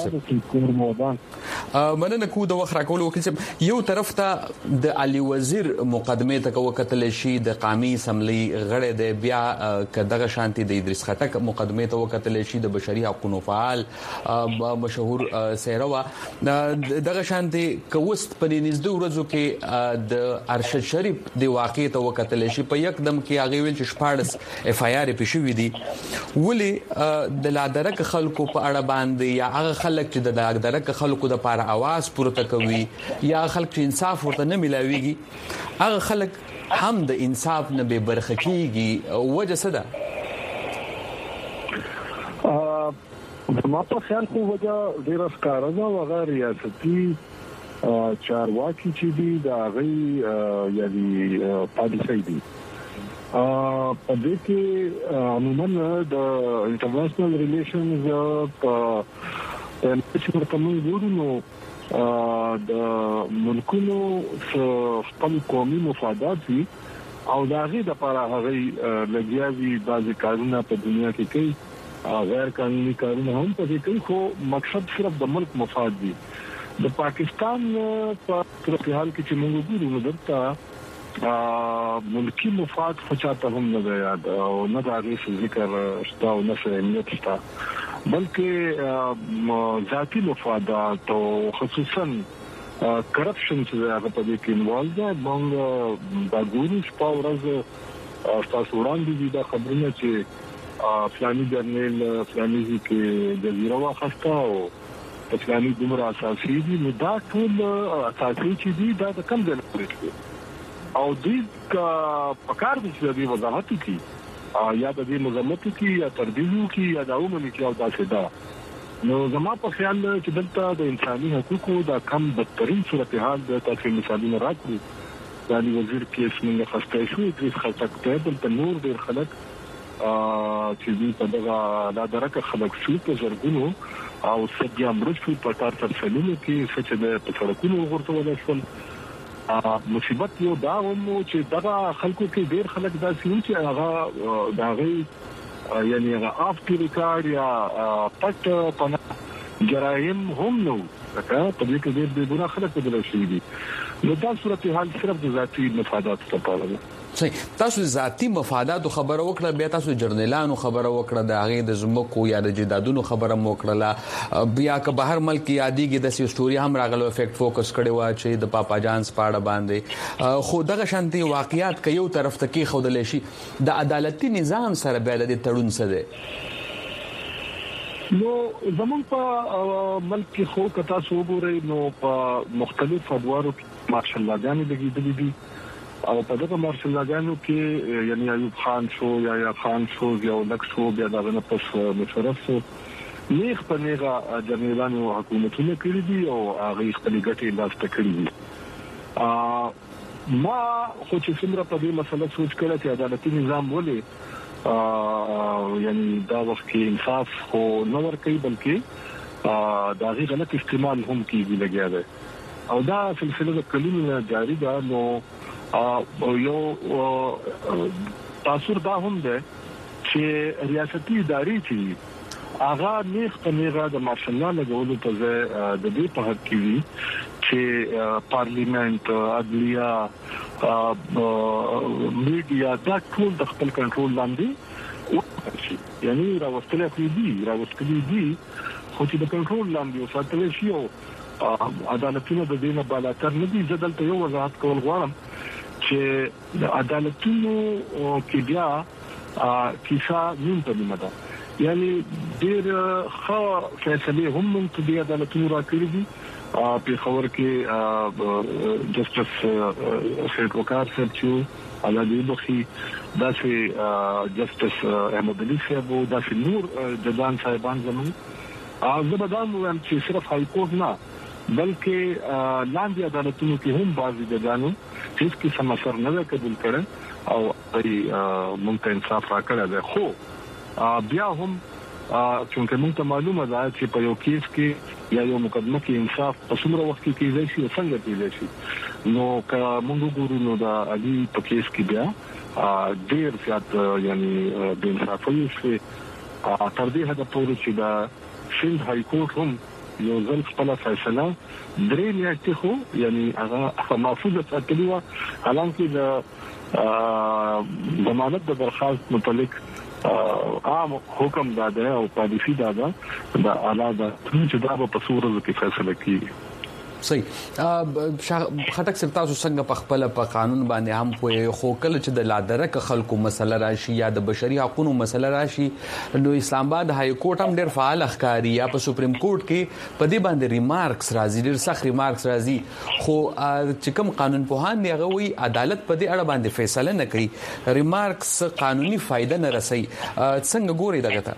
مننه کو د وخت راکول وکیل یو طرف ته د علي وزیر مقدمه تک وکتل شي د قومي اسمبلی غړي د بیا کدغه شانتي د ادریس خټک مقدمه ته وکتل شي د بشري حقوقو فعال مشهور سیروا دغه شانتي کوست په نږدې ورځو کې د ارشد شریف د واقع ته وکتل شي په یک دم کې هغه ویل چې شپارس اف آی آر پېښوي دي ولي د لادرک خلکو په اړه باندې یا هغه خلک چې د لادرک خلکو د لپاره आवाज پورته کوي یا خلک چې انصاف ورته نه ملاويږي هغه خلک هم د انصاف نه به برخه کیږي وجه څه ده ما په خیال خو وجه ډیره ښکاره ده هغه ریاستي چارواکي چې دي دا غي یعنی پالیسي دي په دې کې عموما د انټرنیشنل ریلیشنز په نشور کومو ګورنو د ملکونو خپل قومي مفادات دي او دا غي د لپاره هغه لګیاوي بعضی کارونه په دنیا کې کوي غیر قانوني کارونه هم په دې کې خو مقصد صرف د ملک مفاد دي د پاکستان په صورتحال کې چې موږ ګورو نو دلته ملکی مفاد خچاته هم نه یاد او نه دا غي ذکر شته او نه اهمیت شته بلکې ذاتی مفادات او خصوصا کرپشن چې هغه په دې کې انوالو ده موږ دا ګورو چې په ورځ تاسو وړاندې دا خبرونه چې فلاني جرنیل فلاني کې جزیره واخسته او فلاني دومره اساسي دي نو دا ټول اساسي چې دي دا د کم ځای لري او دې په کار دي چې د وضاحت کی یا د دې مذمت کی یا تردیدو کی یا د عمومي کی او دا څه نو زما په خیال چې دلته د انساني حقوقو دا کم بدترین صورتحال د تاسو مثالونه راکړي د وزیر کې څنګه خسته شو د خلک ته د نور ډیر خلک چې دې په دغه لا درکه خلک شو په زرګونو او سګیا مرشد په تار تر سلینو کې چې د سړکونو ورته ولسل مصیبت یو دا ومو چې دغه خلکو کې ډیر خلک دا سيو چې هغه دا غي یعنی هغه افټر ریکارډ یا پټ پنه جرایم هم نو دا په دې کې ډیر ګونه خلک بدل شي دي نو دا صورتحال صرف د ذاتي مفادات لپاره ده صحیح تاسو ذاتی مفادات خبره وکړه بیا تاسو جرنیلانو خبره وکړه د هغه د زمکو یا د جدادونو خبره وکړه بیا که بهر ملک یادېږي د سی سټوري هم راغلو افیکټ فوکس کړي وا چې د پاپا جانس پاړه باندې خو دغه شانتي واقعیات کې یو طرف ته کې خودل شي د عدالتي نظام سره بیا د تړون څه ده نو زمون په ملک کې خو کتا سو ګوري نو په مختلف ادوارو کې ماشاءالله غانې لګېدلې دي او په دغه مارشلګانو کې یعنی ایوب خان شو یا خان شو یا لک شو بیا دا نه پس مشرف شو نیغ په نیغه جنرالانو حکومتونه کړی دي او هغه خپل ګټې لاسته کړی دي ما خو چې څومره په دې مسله سوچ کړه چې عدالتي نظام ولې یعنی دا وخت کې انصاف خو نه ورکوي بلکې دا غي غلط استعمال هم کیږي لګیا ده او دا سلسله د کلونو جاری ده نو یو تاثیر دا هم ده چې ریاستي ادارې چې هغه نیغ په نیغه د ماشالله لګولو په ځای د دې په حق کې وي چې پارلیمنت عدلیه میډیا دا ټول د خپل کنټرول لاندې وشي یعنی راوستل دي خو چې د کنټرول لاندې وساتل شي او عدالتونه د دینه بالاتر نه دي ځدل ته یو وضاحت کول غواړم چې د عدالتونو کې بیا کیسه نیم په نیمه ده یعنی ډېر ښه فیصله هم موږ د عدالتونو راکړي دي په خبر کې جسټس سید وقار صاحب چې علي بخي داسې جسټس احمد علي صاحب او داسې نور جدان صاحبان زموږ زبردان ویم چې صرف هاي کورټ نه بلکې لاندې عدالتونو کې هم بعضي جدانو چې کی سمسر نه قبول کړي او موږ ته انصاف راکړی دی خو بیا هم چې موږ ته معلومه ده چې په یو کیس کې یا یو مقدمه کې انصاف په څومره وخت کې کیږي چې څنګه کیږي شي نو که موږ ګورو نو دا علي په کیس کې بیا ډیر زیات یعنی د انصافي چې تر دې حد پورې چې دا سند هاي کورټ هم یو ځل خپل فیصله درې میاشتې خو یعنی هغه محفوظه ساتلی و حالانکه د ضمانت د درخواست متعلق عام حکم داده او پالیسی داده د اعلی د چې دا په صورت کې فیصله کیږي. صحیح. خټک سره تاسو څنګه په خپل په قانون باندې هم پوي خو کله چې د لادرک خلکو مسله راشي یا د بشري حقوقو مسله راشي نو اسلام آباد های کورټ هم ډېر فعال ښکاري یا په سپریم کورټ کې په دې باندې ریمارکس راځي ډېر سخت ریمارکس راځي خو چې کوم قانون پوهان دی هغه وی عدالت په دې اړه باندې فیصله نه کوي ریمارکس قانوني فائدہ نه رسي څنګه ګوري دغه ته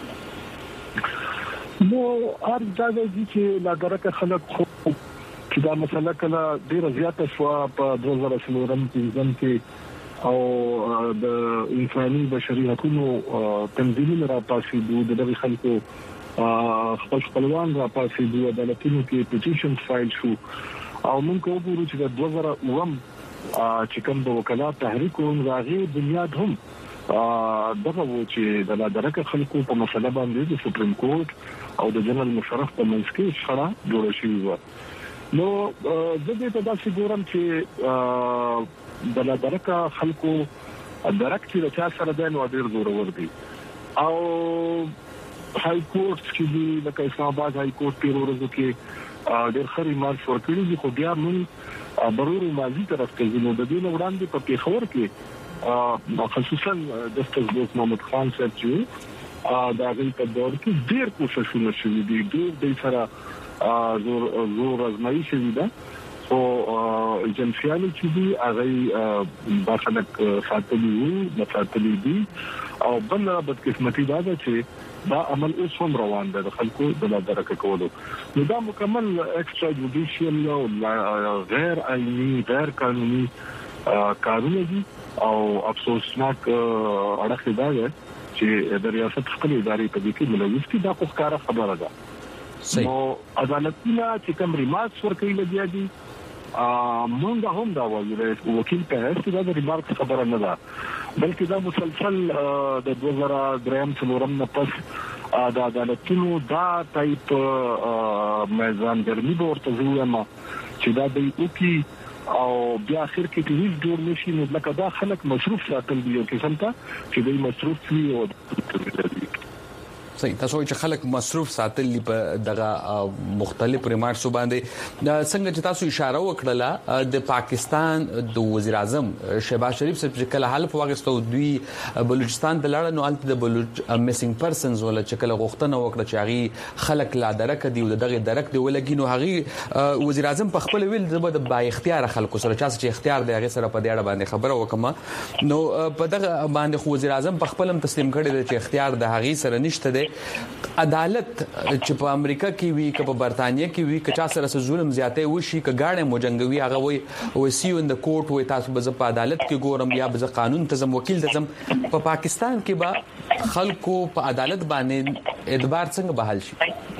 نو ارزاده چې لادرک خلک خو چې دا مسله کله ډیره زیاته شو په 2016 کې او د انساني بشري حقوقو تنظیمونه راپاسې د خلکو خپلوان راپاسې د عدالتونو کې پټیشن فایل شو او موږ وګورو چې د 2009 چې کوم د وکالت تحریک راغی بنیاد هم دغه و چې د لادرک خلکو په مسله باندې د سپریم کورټ او د جنرال مشرف په منځ کې شخړه جوړه شوې و. نو د دې په داسې ګورم چې د لادرک خلکو درک چې د چا سره د نو ډیر ضرور دي او های کورټ کې د اسلام آباد های کورټ په ورځو کې ډیر خري مال ورکړي دي خو بیا موږ ضروري ماضي طرف ته ځو د دې وړاندې په پیښور کې خصوصا د استاد محمد خان صاحب چې دا غي په دور کې ډیر کوششونه شوي دي د سره زور ازمایي شوي ده او جنسيالي چې دي هغه باخلک ساتلي دي او بل بدقسمتي ده چې دا عمل اوس هم روان ده د خلکو د لادرک کولو نو دا مکمل ایکسترا جوډیشل او غیر آئینی غیر قانوني کارونه دي او افسوسناک اړه ده چې د ریاست خپل ادارې په دې کې ملوث دي دا خو ښکاره خبره ده. نو عدالتونه چې کوم ریمارکس ورکوي لګیا دي مونږ هم دا وایو وکیل په هر څه دا ریمارکس خبره نه ده بلکې دا مسلسل د 2003 څلورم نه پس د عدالتونو دا ټایپ میزان ګرمي ورته زویم چې دا د اوکی او بیا اخر کې هیڅ جوړ نشي نو لکه دا خلک مصروف ساتل دي او قسم ته چې دوی مصروف وي او صحیح تاسو چې خلک مصروف ساتل په دغه مختلف ریمارکس باندې څنګه چې تاسو اشاره وکړه د پاکستان د وزیر اعظم شهباز شریف صاحب چې کله حلف واغستو دوی بلوچستان د لړ نو الته د بلوچ میسنګ پرسنز ولا چې کله غوښتنه وکړه چې هغه خلک لا درک دی او دغه درک دی ولګینو هغه وزیر اعظم په خپل ویل د با اختیار خلکو سره چې اختیار دی هغه سره په دې اړه باندې خبره وکړه نو په دغه باندې وزیر اعظم په خپل تسلیم کړی دی چې اختیار د هغه سره نشته دی عدالت چې په امریکا کې وی که په برتانیې کې وی که چا سره ظلم زیاته وشي که گاډه موجنګوي هغه وي او سی ان د کوټ وي تاسو به په عدالت کې ګورم یا به قانون تزم وکیل تزم په پاکستان کې به خلکو په عدالت باندې اعتبار څنګه بحال شي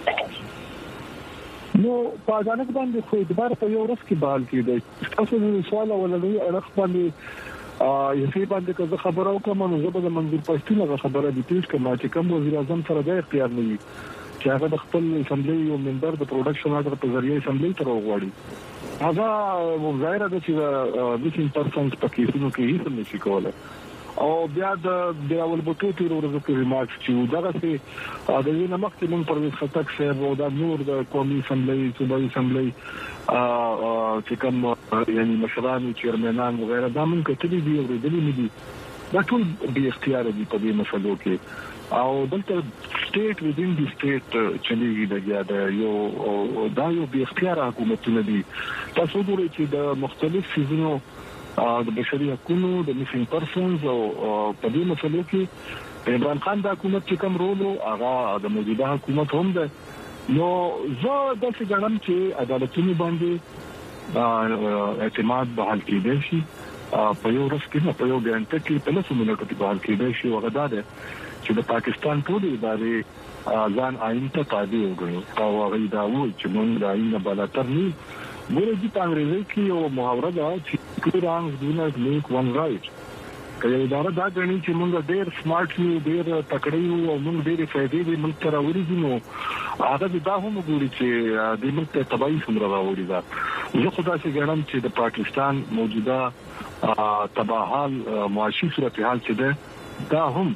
نو په عدالت باندې خو اعتبار په یو ورځ کې بحال کیږي تاسو د سوال ولولې اړه باندې یې باندې که خبره وکم نو زه به د منظور پښتون خبره دي چې ما چې کوم وزیر اعظم سره د اختیار نه وي چې هغه د خپل اسمبلی یو ممبر د پروډکشن اډر په ذریعہ اسمبلی ته راوړي هغه ظاهر ده چې د میسنګ پرسنز په کیسونو کې هیڅ نشي کولای او بیا د اول بوټو تیر ورځو کې ریمارکس چې دغه څه د دې نمک چې موږ پر خطک سره او د نور د قومي اسمبلی صوبایي اسمبلی چې کوم یعنی مشران چیرمنان وغیرہ دا موږ کتلې دي او د دې دي دا ټول به اختیار دي په دې مسلو کې او دلته سټیټ ویدین دی سټیټ چلیږي دا یو دا یو به اختیار حکومتونه دي تاسو ګورئ چې د مختلف سيزونو د بشري حقوقو د میسنګ پرسنز او په دې مسلو کې عمران خان د حکومت چې کوم رول هغه د موجوده حکومت هم ده نو زه د څه ګڼم چې عدالتونو باندې اعتماد بحال کېدای شي په یو ورځ کې په یو غنټه کې په لسو منټو کې بحال کېدای شي وغدا ده چې د پاکستان ټول ادارې ځان آئین ته تابع وګڼي او هغه دا وایي چې موږ د آئین نه بالاتر نه ګورې چې انګریزي کې یو محاوره ده چې two wrongs do not make one right کله اداره دا غني چې موږ ډېر سمارټ یو ډېر تکړه یو او موږ ډېر فائدې به موږ تر اوري دي نو هغه دا هم ګوري چې د موږ ته تبعی څومره راوړي دا زه خدای څخه غواړم چې د پاکستان موجوده تباہال معاشي صورتحال چې ده دا هم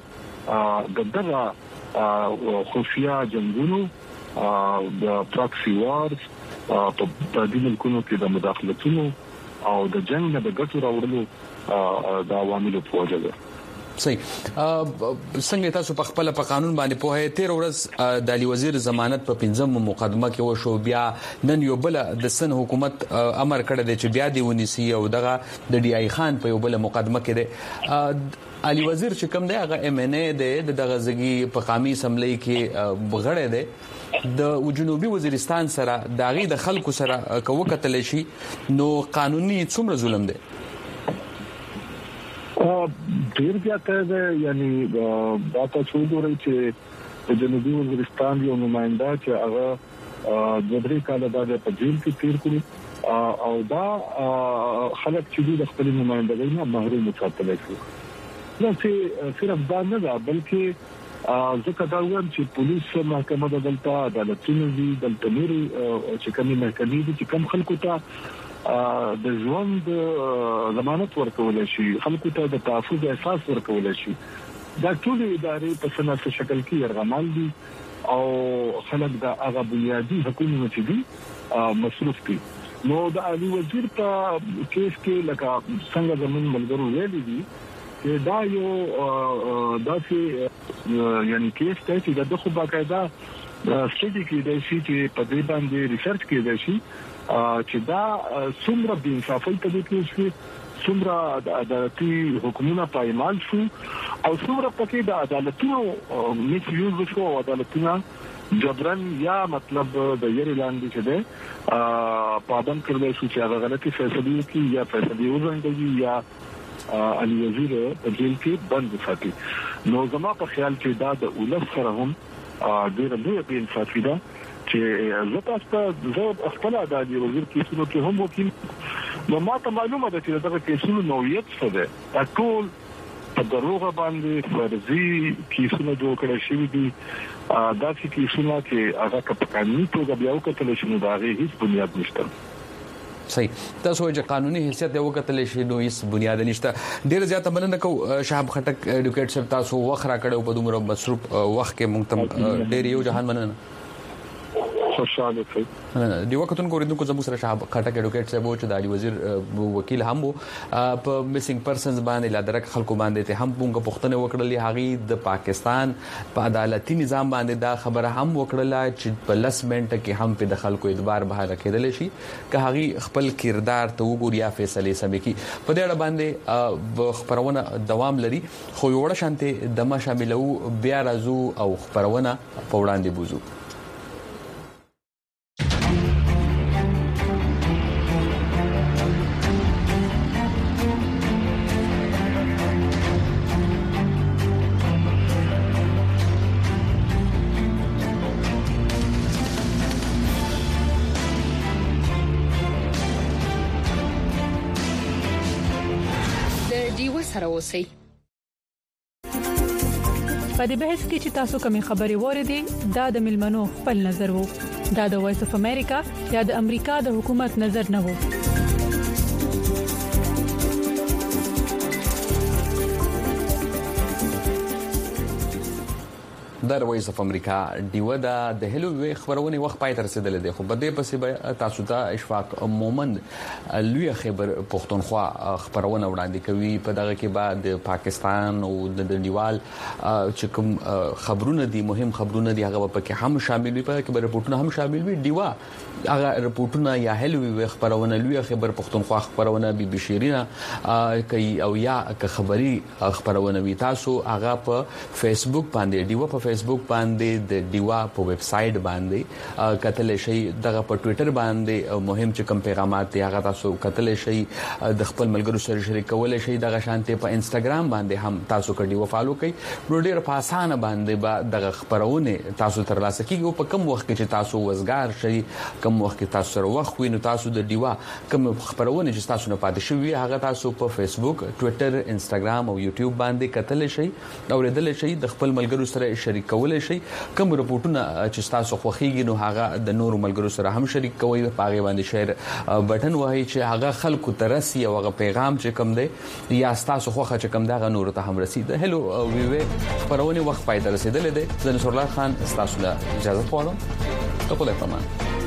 دغه خفیا جنگونو د پراکسي وارز په دې ملکونو کې د مداخلتونو او د جنگ نه د ګټو راوړلو د عواملو په وجه ده. صحیح. څنګه تاسو په خپل په قانون باندې په هي 13 ورځ د علي وزیر ضمانت په 15 مقدمه کې وشو، بیا نن یو بل د سن حکومت امر کړی دی چې بیا دی ونیسي او دغه د ډي اي خان په یو بل مقدمه کې دی. علي وزیر چې کوم دی هغه ام ان اي دی دغه ځګي په قومي اسمبلی کې بغړې دی د جنوبي وزیرستان سره داغي د خلکو سره کوکتل شي نو قانوني څومره ظلم دی؟ ډیر زیاته ده. یعنی دا تاسو وګورئ چې د جنوبي وزیرستان یو نمائنده چې هغه د درې کال بعد په جیل کې تیر کړی او دا خلک چې د خپل نمائندګۍ نه محروم ساتل شي. نو چې صرف دا نه ده بلکې ځکه دا وایم چې پولیس محکمه د دلته عدالتونو دي دلته نوري چې کومي محکمې دي چې کوم خلکو ته د ژوند ضمانت ورکول شي، خلکو ته د تحفظ احساس ورکول شي. دا ټول ادارې په سناسه شکل کې یرغمال دي او خلک د هغه بنیادی حقوقو چې دي مصروف دي. نو د علي وزیر په کیس کې لکه څنګه زمون ملګرو ویلي دي چې دا یو داسې یعنی کیس ته چې د خو باقاعده سټډي کې د شي چې په دې باندې ریسرچ کې د شي چې دا څومره بې انصافي په دې کې شي، څومره د عدالتي حکومتونو پایمال شو او څومره پکې د عدالتونو میس یوز وشو او عدالتونو جبران یا مطلب د یری لاندې چې ده پابند کړل شو چې هغه غلطي فیصله وکړي یا فیصله وزنګي یا علي وزیر په جیل کې بند ساتي. نو زما په خیال کې دا د اولس سره هم ډېر لوی بې انصافي ده چې زه تاسو خپل د علي وزیر کیسونو کې هم وکیل نو ماته معلومه ده چې دغه کیسونو نوعیت څه ده. ټول په دروغ باندې فرضي کیسونه جوړ کړل شوی دي. دا چې کیسونه چې هغه په قانوني توګه بیا وکړل شي نو دا هیڅ بنیاد نشته. صحیح. تاسو چې قانوني حیثیت یو کتل شي نو هیڅ بنیاد نشته. ډیر زیاته مننه کو شهاب خټک ایډوکیټ صاحب، تاسو وخت را کړو په دومره مصروف وخت کې مونږ ته ډیر یو جهان مننه. خوشاله شئ. دی وختونو کوریدونکو زموږ سره شهاب خټک ایډوکیټ صاحب چې د علي وزیر وکیل هم په میسنګ پرسنز باندې لادرک خلکو باندې ته هم موږ پوښتنه وکړلې هغه د پاکستان په عدالتي نظام باندې دا خبره هم وکړله چې په لس منټه کې هم په د خلکو اعتبار به راکېدل شي که هغه خپل کردار ته وګوري یا فیصله سمې کی. په دې اړه باندې خبرونه دوام لري خو یو وړ شانته دمه شاملو بیا راځو او خبرونه په وړاندې بوزو. سره اوسئ. په دې بحث کې چې تاسو کومې خبرې وریدي دا د ملمنو خپل نظر وو. دا د وایس اف امریکا یا د امریکا د حکومت نظر نه وو. د وایس اف امریکا دیو د هلو خبرونه وخت پای تر رسیدل دي خو بده پسې تاسو ته اشفاق مومند لوی خبر پښتونخوا خبرونه وړاندې کوي. په دغه کې بعد د پاکستان او د نړیوال چې کوم خبرونه دي مهم خبرونه دي هغه په کې هم شامل وي، په کې رپورټونه هم شامل وي. دیوا هغه رپورټونه یا هلو خبرونه لوی خبر پښتونخوا خبرونه بي بي شيرینه کوي او یا خبري خبرونه وي. تاسو هغه په فیسبوک باندې دیوا په فیسبوک باندې د دیوا په ویب سټ باندې کتل شي، دغه په ټوئیټر باندې مهم چې کوم پیغامات دي هغه تاسو کتل شي، د خپل ملګرو سره شریکول شي. دغه شانته په انستګرام باندې هم تاسو کډي و فالو کوي. نو ډیر په اسانه باندې به دغه خبرونه تاسو ترلاسه کیږي. په کم وخت کې چې تاسو وزګار شي، کم وخت کې تاسو سره وخت وي، نو تاسو د دیوا کوم خبرونه چې تاسو نه پاتې شوی هغه تاسو په فیسبوک، ټوئیټر، انستګرام او یوټیوب باندې کتل شي او لیدل شي. د خپل ملګرو سره شریک شریک کولای شي کوم رپورټونه چې تاسو خوښیږي نو هغه د نورو ملګرو سره هم شریک کوئ په هغه باندې شیر بټن وهي چې هغه خلکو ترسي او هغه پیغام چې کوم دی یا تاسو خوښه چې کوم دا نور ته هم رسید. هلو وی وی خبرونه وخت پای ته رسیدلې ده. زه نصر الله خان تاسو ته اجازه غواړم. ته په لپاره